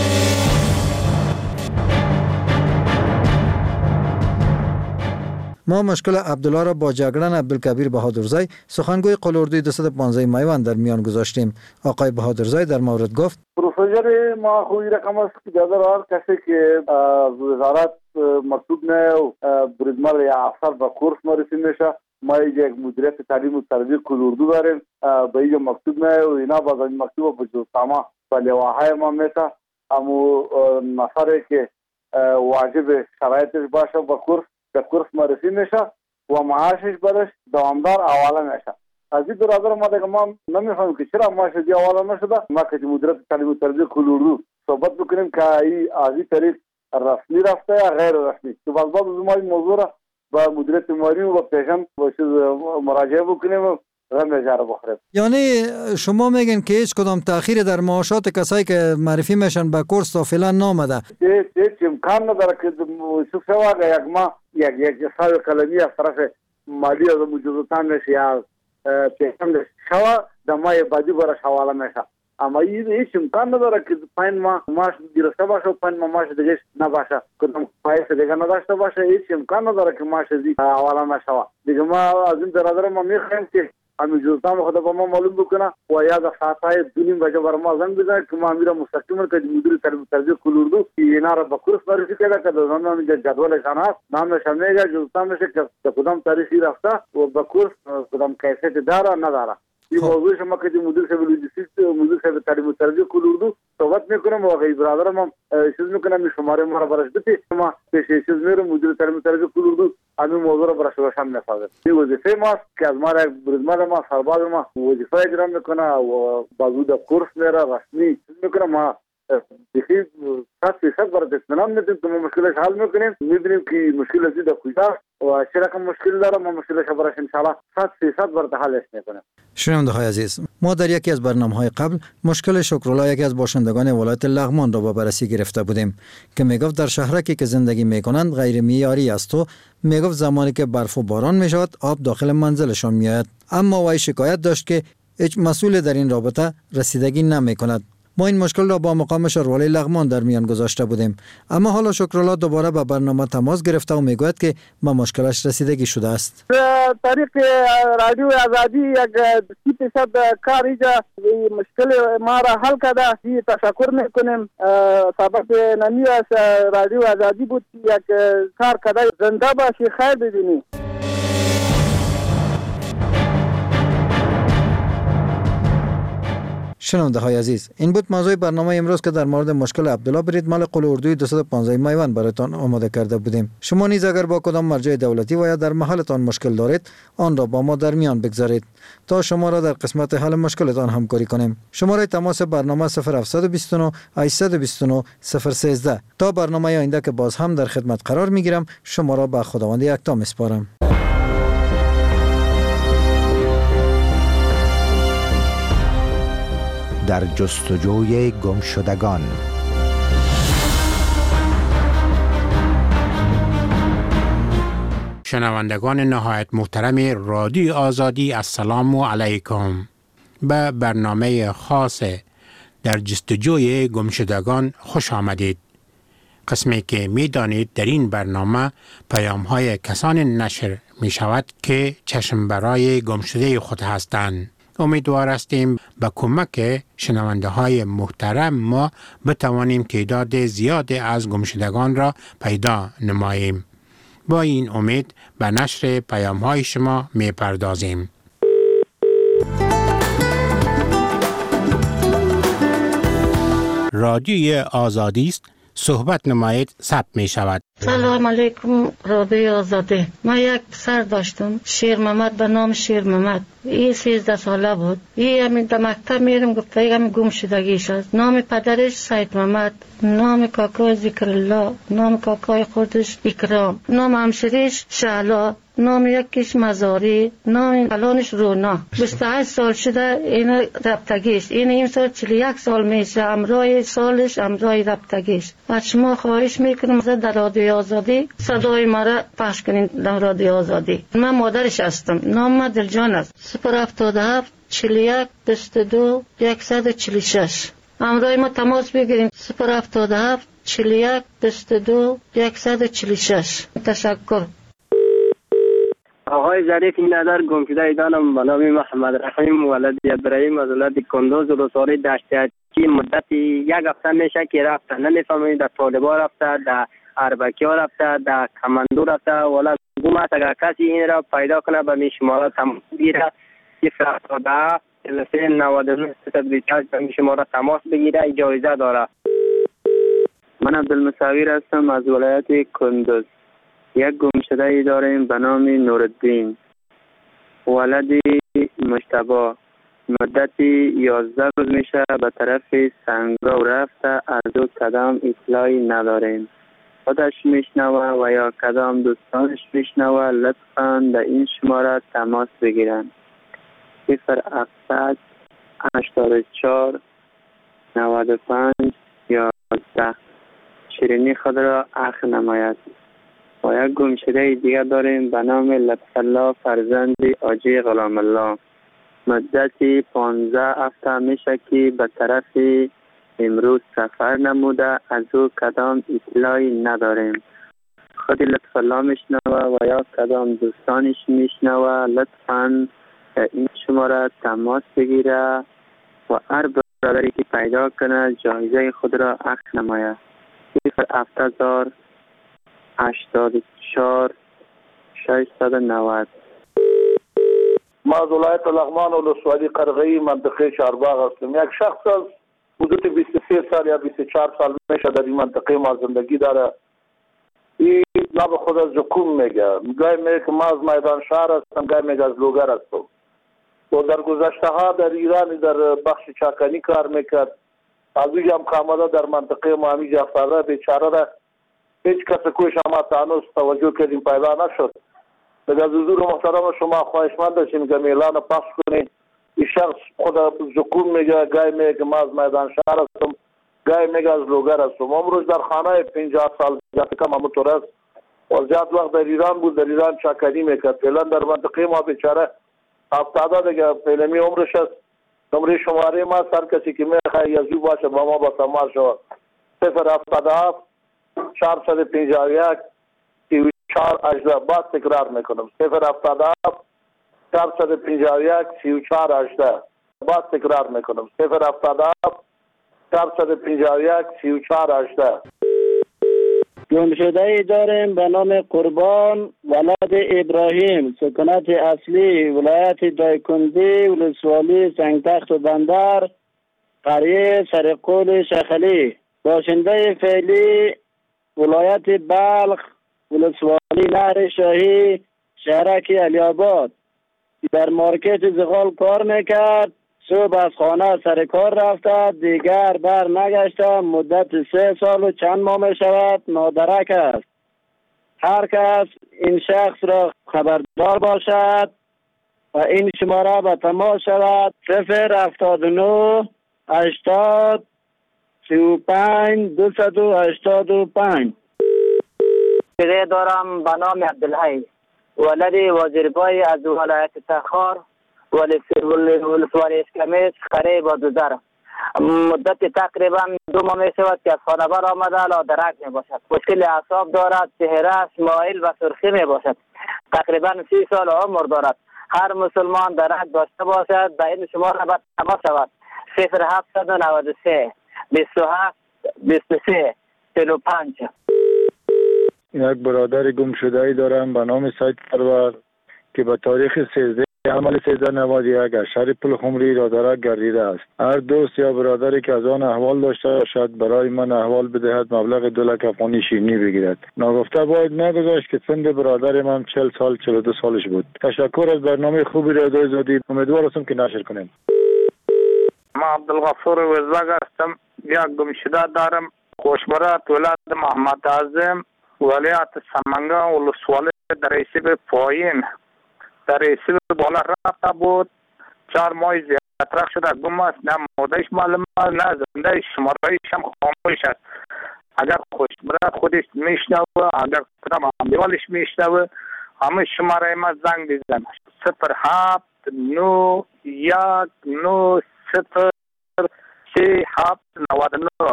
ما مشکل عبدالله را با جگرن عبدالکبیر بهادرزی سخنگوی قلوردوی دویست و پانزده میوان در میان گذاشتیم. آقای بهادرزی در مورد گفت پروسیجر ما خوی رقم است که در هر کسی که وزارت مکتوب نه و بریدمل یا افسر به کورس معرفی میشه، ما یک مدیریت تعلیم و تربیت قلوردو داریم، به اینجا مکتوب نه و اینا باز این مکتوب به جزتاما به لواهای ما میشه، اما نفری که واجب شرایطش باشه به کورس به کورس معرفی میشه و معاشش برش دوامدار حواله میشه. از این برادر ما دیگه ما نمیفهمیم که چرا معاش دی حواله نشده. ما که مدیریت تعلیم و تربیت قلوردو صحبت بکنیم که ای از این طریق رسمی رفته یا غیر رسمی، تو باز باز ما این موضوع را با مدیریت مالی و پیشم مراجعه بکنیم و غم جاره بخوریم. یعنی شما میگن که هیچ کدام تأخیر در معاشات کسایی که معرفی میشن به کورس تا فعلا نامده؟ هیچ امکان نداره که شوف شوا یک ما یک یک حساب قلمی از طرف مالی از موجودتان نشه یا پیشم شوا در ماه بعدی برش حواله میشه، اما این هیچ امکان نداره که پنج ماه ماش گرفته باشه و پنج ماه ماش دیگه نباشه، کدام پایس دیگه نداشته باشه، هیچ امکان نداره که ماش دی حواله نشه. دیگه ما از این برادر ما میخوایم که همین جزتان خدا با ما معلوم بکنه و یا در ساعتهای دونیم بجه بر ما زنگ بزنه که ما میره مستقیما که مدیر تعلیم و تربیت قلوردو اینا را به کورس معرفی کرده که در نام جدولشان هست، نامش هم میگه جزتان میشه که کدام تاریخی رفته و به کورس کدام کیفیت داره نداره. این موضوع شما که مدیر صاحب لوجستیک مدیر صاحب تعلیم و تربیت قلوردو صحبت میکنم و غیر برادرم هم چیز میکنم این شماره ما را برش بده، ما پیش چیز میرم مدیر تعلیم و تربیت قلوردو همین موضوع را برش روشن میسازه. این وظیفه ماست که از ما را بریدمل ما سرباز ما وظیفه اجرا میکنه و بازود کورس میره رسمی چیز میکنه. ما دیگه صد فیصد برای اطمینان میدیم که ما مشکلش حل میکنیم، میبینیم که مشکل از در کجاست و چه رقم مشکل داره ما مشکلش برش ان شاء الله صد درصد برده حلش میکنیم. شنونده‌های عزیز، ما در یکی از برنامه‌های قبل مشکل شکرالله یکی از باشندگان ولایت لغمان را به بررسی گرفته بودیم که میگفت در شهرکی که زندگی میکنند غیر معیاری است و میگفت زمانی که برف و باران میشود آب داخل منزلشان میآید، اما وی شکایت داشت که هیچ مسئول در این رابطه رسیدگی نمیکند. ما این مشکل را با مقام شهروالی لغمان در میان گذاشته بودیم، اما حالا شکرالله دوباره به برنامه تماس گرفته و میگوید که به مشکلش رسیدگی شده است. طریق رادیو آزادی یک سی درصد کار اینجا مشکل ما را حل کرده. تشکر میکنیم. سبب نمی است رادیو آزادی بود یک کار کرده. زنده باشی، خیر ببینی. شنونده های عزیز، این بود موضوع برنامه امروز که در مورد مشکل عبدالله بریدمل قل اردوی دویست و پانزده میوان برایتان آماده کرده بودیم. شما نیز اگر با کدام مرجع دولتی و یا در محلتان مشکل دارید آن را با ما در میان بگذارید تا شما را در قسمت حل مشکلتان همکاری کنیم. شماره تماس برنامه صفر هفت دو نه هشت دو نه صفر یک سه. تا برنامه آینده که باز هم در خدمت قرار می گیرم، شما را به خداوند یکتا میسپارم. در جستجوی گمشدگان. شنوندگان نهایت محترم رادیو آزادی، السلام علیکم. به برنامه خاص در جستجوی گمشدگان خوش آمدید. قسمی که می دانید در این برنامه پیام های کسان نشر می شود که چشم برای گمشده خود هستند. امیدوار هستیم به کمک شنونده های محترم ما بتوانیم تعداد زیاد از گمشدگان را پیدا نماییم. با این امید به نشر پیام های شما می پردازیم. رادیوی آزادی است، صحبت نمایید ثبت می شود. سلام علیکم رادیو آزادی. من یک پسر داشتم، شیر محمد به نام شیر محمد. این سیزده ساله بود. این همین در مکتب میرم گفته این همین گم شدگیش است. نام پدرش سید محمد، نام کاکای ذکرالله، نام کاکای خودش اکرام، نام همسریش شعلا، نام یکیش مزاری، نام الانش رونا. بیست و هشت سال شده این رفتگیش. این این سال چهل و یک سال میشه. امرای سالش امرای رفتگیش. از شما خواهش میکنم در رادیو آزادی صدای ما را پخش کنین در رادیو آزادی. من مادرش هستم. نام من دلجان است. صفر هفتاد و هفت چهل و یک بیست و دو صد و چهل و شش. امرای ما تماس بگیریم. صفر هفتاد و هفت چهل و یک بیست و دو صد و چهل و شش. تشکر. آقای ظریف نظر گمشده ایدانم به نام محمد رحیم ولد ابراهیم از ولد کندوز روساری دشت که مدت یک هفته میشه که رفته. نمیفهمید در طالبا رفته، در اربکی ها رفته، در کماندو رفته. ولی گم است. اگر کسی این را پیدا کنه به می شماره تماس بگیره. صفر هفتاد و هفت چهل و سه نود و نه صد و بیست و هشت به می شماره تماس بگیره. جایزه داره. من عبدالمصور هستم از ولایت کندوز. یک گمشده ای داریم به نام نورالدین ولد مجتبی. مدتی یازده روز میشه به طرف سنگاو رفته. از او کدام اطلاعی نداریم. خودش میشنوه و یا کدام دوستانش میشنوه لطفاً در این شماره تماس بگیرن. صفر هفتصد هشتاد و چهار نود و پنج یازده. شیرینی خود را اخ نماید. و یک گمشده دیگر داریم به نام لطفالله فرزند حاجی غلام الله. مدتی پانزده هفته میشه که به طرف امروز سفر نموده. از او کدام اطلاعی نداریم. خود لطفالله میشنوه و یا کدام دوستانش میشنوه لطفاً این شماره تماس بگیره و هر برادری که پیدا کنه جایزه خود را اخذ نماید. صفر هفت هزار هشتاد و چهار ششصد و نود. ما از ولایت لغمان ولسوالی قرغی منطقه چهارباغ هستم. یک شخص از حدود بیست و سه سال یا بیست و چهار سال میشه در این منطقه ما زندگی داره. این لب خود از جکوم میگه. گاهی میگه که ما از میدان شهر هستم، گاهی میگه از لوگر هستم. و در گذشته ها در ایران در بخش چاکنی کار میکرد. از اوی هم کامده در منطقه ما همیجا افتاده. بیچاره را هیچ کس کوش ما تانوس توجه کردیم پیدا نشد. دیگه از حضور محترم شما خواهشمند داشتیم که اعلان پخش کنید. این شخص خود زکون میگه، گای میگه ما از میدان شهر هستم، گای میگه از لوگر هستم. امروز در خانه پنجاه سال زیاد کم همونطور است و زیاد وقت در ایران بود، در ایران چاکری میکرد. فعلا در منطقه ما بیچاره هفتاده دیگه فعلمی عمرش است. نمره شماره ما هر کسی که میخواه یزو باشه با ما با تماس شود صفر هفتاد هفت چهارصد و پنجاه و یک سی و چهار هجده. باز تکرار میکنم صفر هفتاد هفت چهارصد و پنجاه و یک سی و چهار هجده. باز تکرار میکنم صفر هفتاد هفت چهارصد و پنجاه و یک سی و چهار هجده. گمشده ای داریم به نام قربان ولد ابراهیم، سکونت اصلی ولایت دایکندی، ولسوالی سنگتخت و بندر، قریه سرقول شخلی. باشنده فعلی ولایت بلخ، ولسوالی نهر شاهی، شهرک علی‌آباد. در مارکت زغال کار میکرد. صبح از خانه سر کار رفته، دیگر بر نگشته. مدت سه سال و چند ماه می شود نادرک است. هر کس این شخص را خبردار باشد و این شماره به تماس شود صفر هفتاد و نه هشتاد سی و پنج دویست و هشتاد و پنج. دیگه دارم به نام عبدالحی ولد وزیربای از ولایت تخار، ولسوالی اسکمیس، قریه بادوزر. مدت تقریبا دو ماه می شود که از خانه بر آمده لادرک می باشد. مشکل اعصاب دارد، چهره مایل و سرخی می باشد. تقریبا سی سال عمر دارد. هر مسلمان درک داشته باشد به این شماره به تماس شود صفر هفتصد و نود و سه بیست و هفت بیست و سه چهل و پنج. یک برادر گم شده ای دارم به نام سید پرور که به تاریخ سیزده عمل سیزده نود و یک از شهر پلخمری لادرک گردیده است. هر دوست یا برادری که از آن احوال داشته باشد برای من احوال بدهد، مبلغ دو لک افغانی شیرینی بگیرد. ناگفته باید نگذاشت که سن برادر من چهل سال چهل و دو سالش بود. تشکر از برنامه خوبی رادیو آزادی. امیدوار هستم که نشر کنیم. ما عبدالغفور وزبگ هستم. یک گم شده دارم خوشبرات ولایت محمد اعظم ولایت سمنگا ولسوالی در ریسیب پایین در ریسیب بالا رفته بود. چهار ماه زیادتر شده گم است. نه مادهش معلوم است نه زنده شمارهایش هم خاموش است. اگر خوشبرات خودش میشنوه، اگر کدام امیوالش میشنوه، همه شماره ما زنگ بزن صفر هفت نو یک نو صفر سه هفت نود و نه.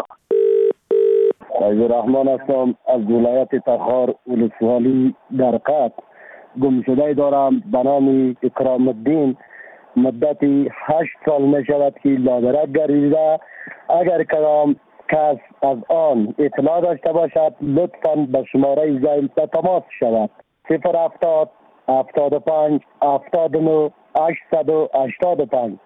عبدالرحمن هستم از ولایت تخار ولسوالی درقت. گم شده دارم به نام اکرام الدین. مدتی هشت سال می شود که لادرک گردیده. اگر کدام کس از آن اطلاع داشته باشد لطفاً به شماره زنگ به تماس شود صفر هفتاد هفتاد و پنج هفتاد و نه هشتصد و هشتاد و پنج.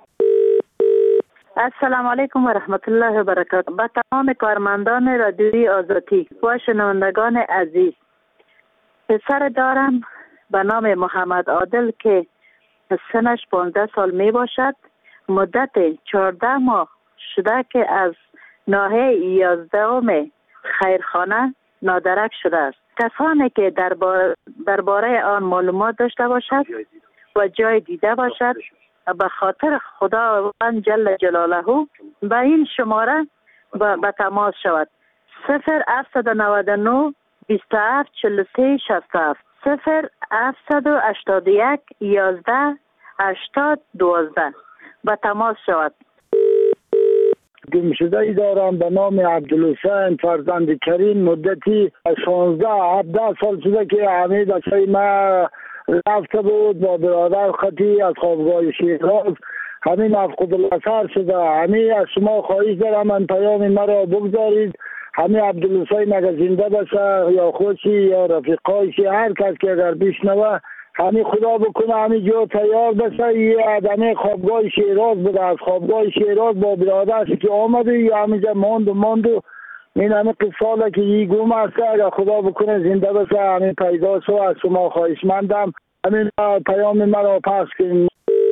السلام علیکم و رحمت الله و برکاته. به تمام کارمندان رادیوی آزادی و شنوندگان عزیز، پسر دارم به نام محمد عادل که سنش پانزده سال می باشد. مدت چهارده ماه شده که از ناحیه یازدهم خیرخانه نادرک شده است. کسانی که درباره درباره آن معلومات داشته باشد و جای دیده باشد به خاطر خداوند جل جلاله به این شماره به تماس شود صفر هفتصد و نود و نه بیست و هفت چهل و سه شصت و هفت صفر هفتصد و هشتاد و یک یازده هشتاد دوازده به تماس شود. گم شده ای دارم به نام عبدالحسین فرزند کریم. مدتی شانزده هفده سال شده که همه بچه ما رفته بود با برادر خطی از خوابگاه شیراز. همین مفقود الاثر شده. همین از شما خواهش دارم من پیام مرا بگذارید. همین عبدالحسین اگر زنده باشه یا خودشی یا رفیقایشی هر کس که اگر بشنوه همین خدا بکنه همین جا تیار بشه. یه آدمی خوابگاه شیراز بوده، از خوابگاه شیراز با برادرش که آمده یا همینجا ماند و ماند و این همه قصاله که یه گم هسته اگر خدا بکنه زنده بشه همین پیدا شو. از شما خواهشمندم همین پیام مرا پس کنید.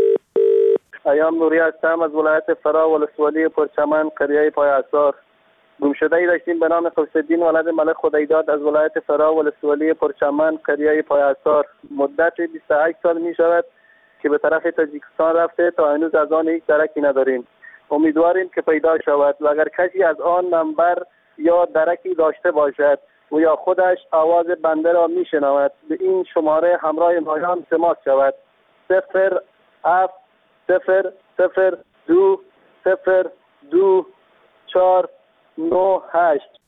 ایام نوری هستم از ولایت فرا ولسوالی پرچمن قریه پای اثار. گمشده‌ای داشتیم به نام قوس‌الدین ولد ملک خدایداد از ولایت فرا ولسوالی پرچمن قریه پایستار. مدت بیست و هشت سال می شود که به طرف تاجیکستان رفته، تا هنوز از آن هیچ درکی نداریم. امیدواریم که پیدا شود و اگر کسی از آن نمبر یا درکی داشته باشد و یا خودش آواز بنده را می شنود، به این شماره همراه مایان تماس شود: صفر هفت صفر صفر دو صفر دو چهار نه هشت.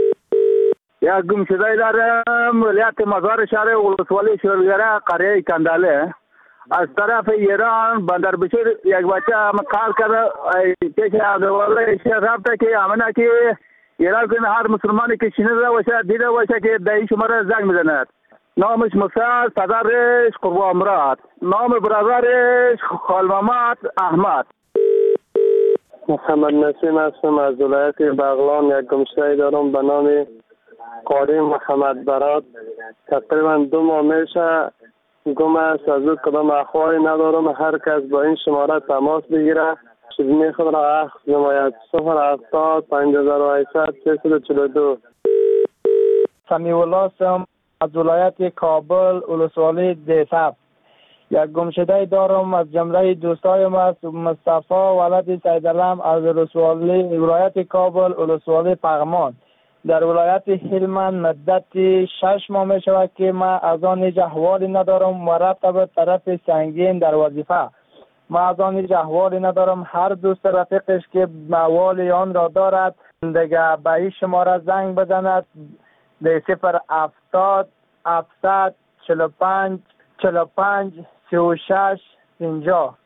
یک گمشده دارم ولایت مزار شهر ولسوالی شورگره قریه کنداله. از طرف ایران بندر بشیر یک بچه هم کار کرده پیش دوله شهر رفته که امنه که ایران کنه هر مسلمانی که شنیده باشه دیده باشه که به این شماره زنگ میزند. نامش مسعد، پدرش قربان مراد، نام برادرش خالمامد احمد. محمد نسیم هستم از ولایت بغلان. یک گمشده دارم به نام قاری محمد برات. تقریبا دو ماه میشه گم است، از او کدام اخباری ندارم. هر کس با این شماره تماس بگیره شیرینی خود را اخذ نماید. صفر هفتاد پنج هزار و هشتصد سیصد و چهل و دو. سمیع الله هستم از ولایت کابل ولسوالی دیساب. یک گمشده دارم از جمله دوستایم است مصطفی ولد سیدالم از ولسوالی ولایت کابل ولسوالی پغمان. در ولایت هلمند مدت شش ماه می شود که ما از آن هیچ احوالی ندارم و رفته به طرف سنگین در وظیفه. ما از آن هیچ احوالی ندارم. هر دوست رفیقش که احوال آن را دارد دیگه به این شماره زنگ بزند: به صفر هفتاد هفتصد چهل و پنج چهل و پنج سی و شش پنجاه.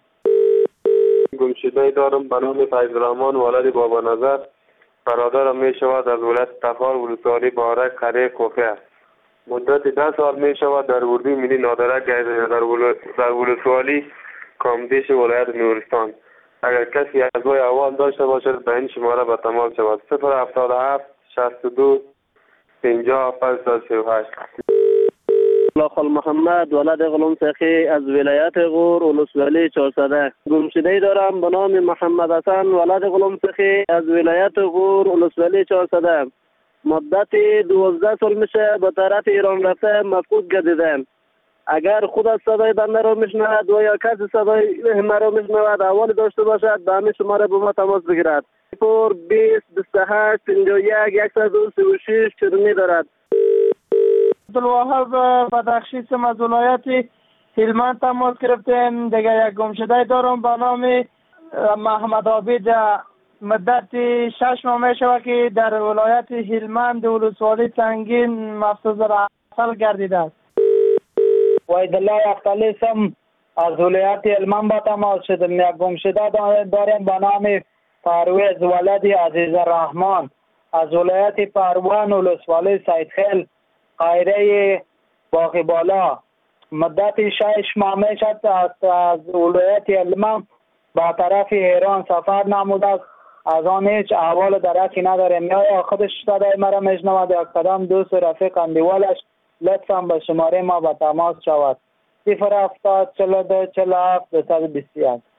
گمشده دارم به نام فیض‌الرحمن ولد بابا نظر. برادرم می شود از ولایت تخار ولسوالی بارک قریه کوفه. مدت ده سال می شود در اردوی ملی نادرک در در ولسوالی کامدیش ولایت نورستان. اگر کسی از وی احوال داشته باشد به این شماره به تماس شود: صفر هفتاد و هفت شصت و دو پنجاه پنجصد و سی و هشت. خال محمد ولد غلام سخی از ولایت غور ولسوالی چهارصده. گمشده‌ای دارم به نام محمد حسن ولد غلام سخی از ولایت غور ولسوالی چهارصده. مدت دوازده سال میشه به طرف ایران رفته مفقود گردیدم. اگر خود از صدای بنده را میشنود و یا کسی صدای مرا میشنود احوالی داشته باشد به همین شماره به ما تماس بگیرد. صفر بیست بیست و هشت پنجاه و یک صد و سی و شش چرمی دارد. عبدالوهاب بدخشی از ولایت هلمند تماس گرفتیم. دیگه یک گمشده دارم به نام محمد عابد. مدت شش ماه می شود که در ولایت هلمند ولسوالی سنگین مفصوظ اصل گردیده است. وحیدالله اختلی هم از ولایت هلمند با تماس شدم. یک گمشده داریم به نام پرویز ولد عزیز الرحمن از ولایت پروان ولسوالی سیدخیل قایره باقی بالا. مدت شش ماه می شد از ولایت هلمند به طرف ایران سفر نموده است. از آن هیچ احوال درکی نداریم. یا خودش صدای مرا میشنود یا کدام دوست رفیق اندیوالش لطفا به شماره ما به تماس شود: صفر هفتاد چهل و دو چهل و هفت دویست و بیست و یک.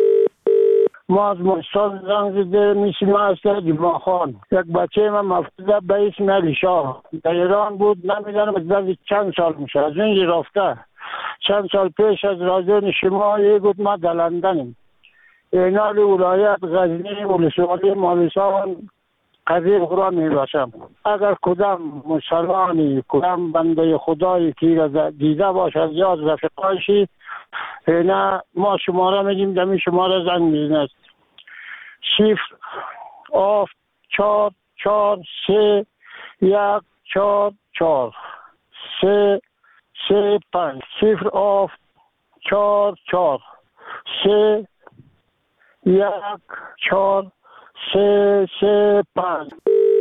ما از مستاد زنگ زده میشیم از جمعه خان. یک بچه من مفقوده به اسم علی شاه در ایران بود. نمیدانم از چند سال میشه از اینجا رفته. چند سال پیش از رادیو شما یه بود ما در لندنیم. اینال ولایت غزنی ولسوالی مالستان قضیه خدا می باشم. اگر کدام مسلمانی کدام بنده خدایی که دیده باشد یا از رفقایشی نه ما شماره میگیم دمی شماره زنگ میزند: صفر آف چهار چهار سه یک چهار چهار سه سه پنج. صفر آف چهار چهار سه یک چهار سه سه پنج.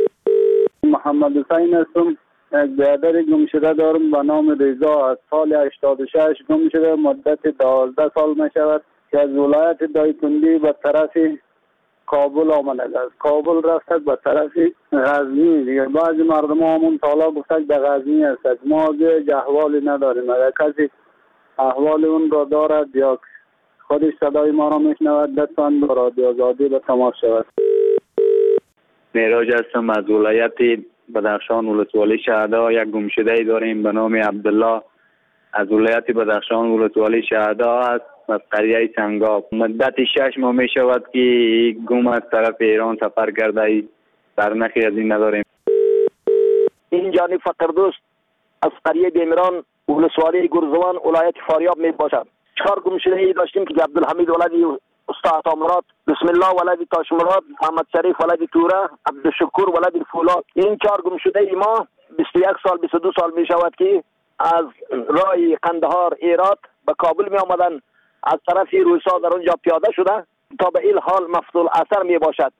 محمد حسین هستم. یک برادر گمشده دارم به نام رضا از سال هشتاد و شش گم شده. مدت دوازده سال می شود که از ولایت دایکندی به طرف کابل آمده است. کابل رفته به طرف غزنی. دیگه بعضی مردم همون سالا گفتن به غزنی است. ما دیگه احوالی نداریم. اگر کسی احوال اون را دارد یا خودش صدای ما را میشنود لطفاً با رادیو آزادی به تماس شود. معراج هستم از ولایت بدخشان ولسوالی شهدا. یک گمشده داریم به نام عبدالله از ولایت بدخشان ولسوالی شهدا است، از قریه سنگاب. مدت شش ماه می شود که گم از طرف ایران سفر کرده، سرنخی از این نداریم. این جانب فقردوست از قریه بیمران ولسوالی گرزوان ولایت فاریاب می باشد. چهار گمشده ای داشتیم که عبدالحمید ولدی استاد عطامراد، بسم الله ولدی تاشمراد، احمد شریف ولدی توره، عبدالشکور ولدی فولاد. این چهار گمشده ای ما بیست و یک سال بیست و دو سال می شود که از راه قندهار ایراد به کابل می آمدن، از طرف روسا در اونجا پیاده شده تا به این حال مفتول اثر می باشد.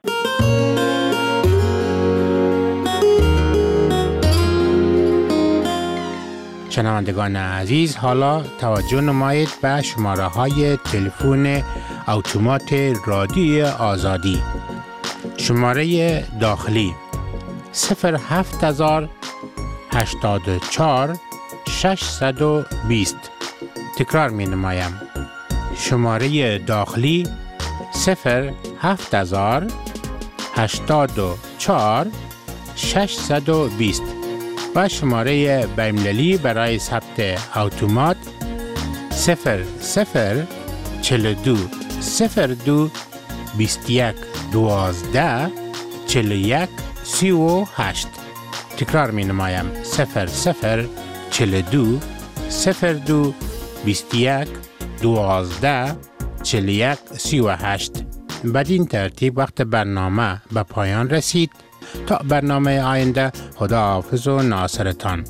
شنوندگان عزیز، حالا توجه نمایید به شماره های تلفن اتومات رادیوی آزادی. شماره داخلی صفر هفت هزار هشتاد و چهار ششصد و بیست. تکرار می نمایم. شماره داخلی صفر هفت هزار هشتاد و چهار ششصد و بیست و شماره بین‌المللی برای ثبت اتومات صفر صفر چهل و دو صفر دو بیست و یک دوازده چهل و یک سی و هشت. تکرار می نمایم. صفر صفر چهل و دو صفر دو بیست و یک دوازده چهل و یک سی و هشت. بدین ترتیب وقت برنامه به پایان رسید. تا برنامه آینده، خداحافظ و ناصرتان.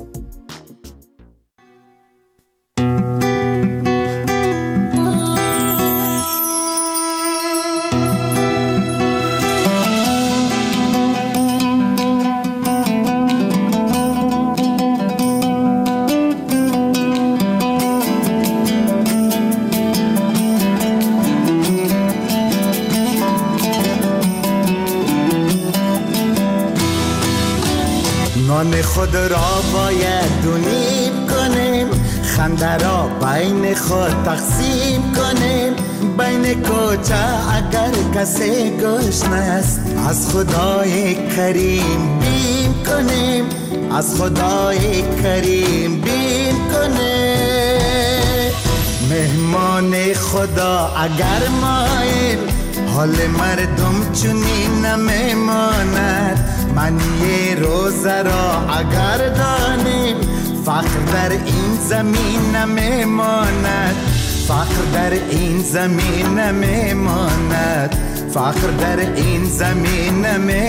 خود را باید دونیم کنیم، خنده را بین خود تقسیم کنیم. بین کوچه اگر کسی گشنه است، از خدای کریم بیم کنیم، از خدای کریم بیم کنیم. مهمان خدا اگر ماییم، حال مردم چونین نمیماند. معنی روزه را اگر دانیم، فقر در این زمین نمیماند، فقر در این زمین نمیماند، فقر در این زمین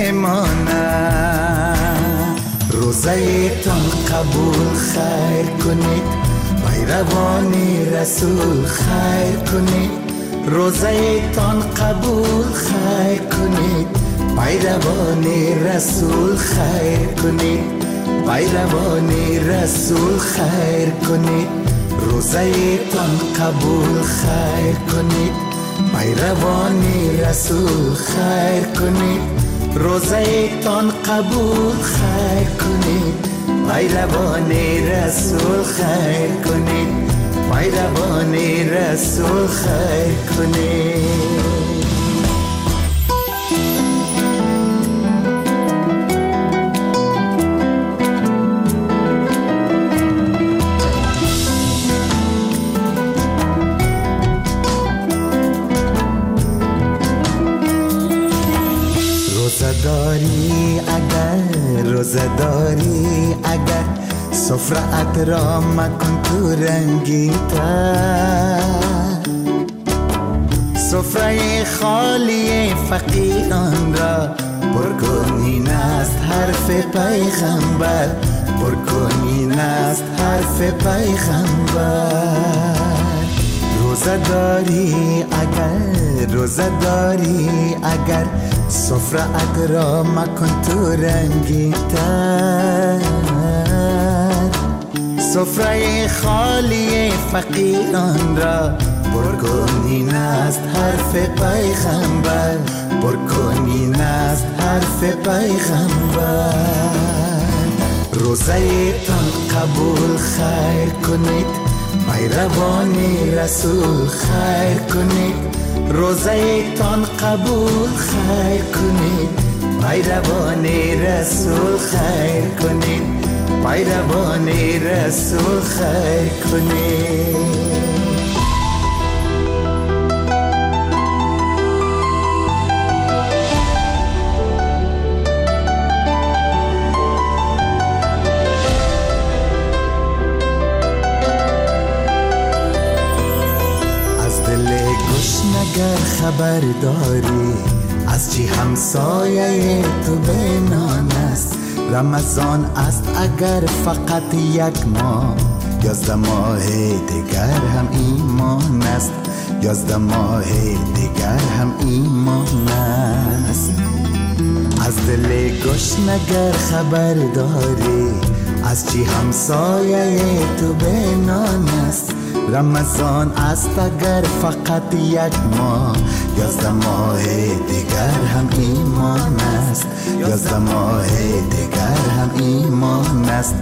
نمیماند. روزه تان قبول خیر کنید، پیروانی رسول خیر کنید. روزه تان قبول خیر کنید، پیروانی رسول خیر کنید، پیروانی رسول خیر کنید. روزه تان قبول خیر کنید، پیروانی رسول خیر کنید. روزه تان قبول خیر کنید، پیروانی رسول خیر کنید، پیروانی رسول خیر کنید. روزداری اگر روزداری اگر سفرت را مکن تو رنگین تر، سفره خالی فقیران را پرکنین است حرف پیغمبر، پرکنین است حرف پیغمبر. روزداری اگر روزداری اگر سفرت را مکن تو رنگین تر، سفره خالی فقیران را پرکنین است حرف پیغمبر، پرکنین است حرف پیغمبر. روزه تان قبول خیر کنید، پیروانی رسول خیر کنید. روزه تان قبول خیر کنید، پیروان رسول خیر کنید پیروان رسول خیر کنید اگر خبر داری از چی همسایه تو بینان است رمضان است اگر فقط یک ماه یازده ماه دیگر هم ایمان است یازده ماه دیگر هم ایمان است از دل گشنگر خبر داری از چی همسایه تو بینان است رمضان است اگر فقط یک ماه یازده ماه دیگر هم ایمان است یازده ماه دیگر هم ایمان است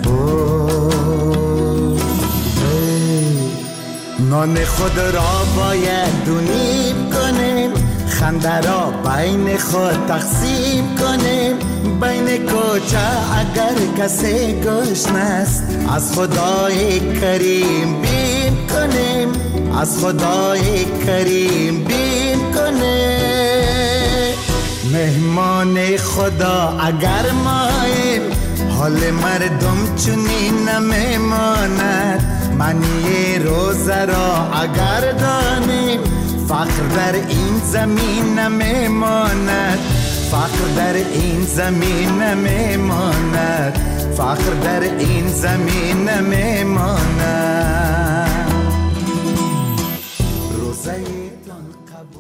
نان خود را باید دو نیم کنیم خنده را بین خود تقسیم کنیم بین کوچه اگر کسی گشنه است از خدای کریم بیم کنیم از خدای کریم بیم کنیم مهمان خدا اگر ماییم حال مردم چنین نمیماند معنی روزه را اگر دانیم فقر در این زمین نمیماند فقر در این زمین نمیماند فقر در این زمین نمیماند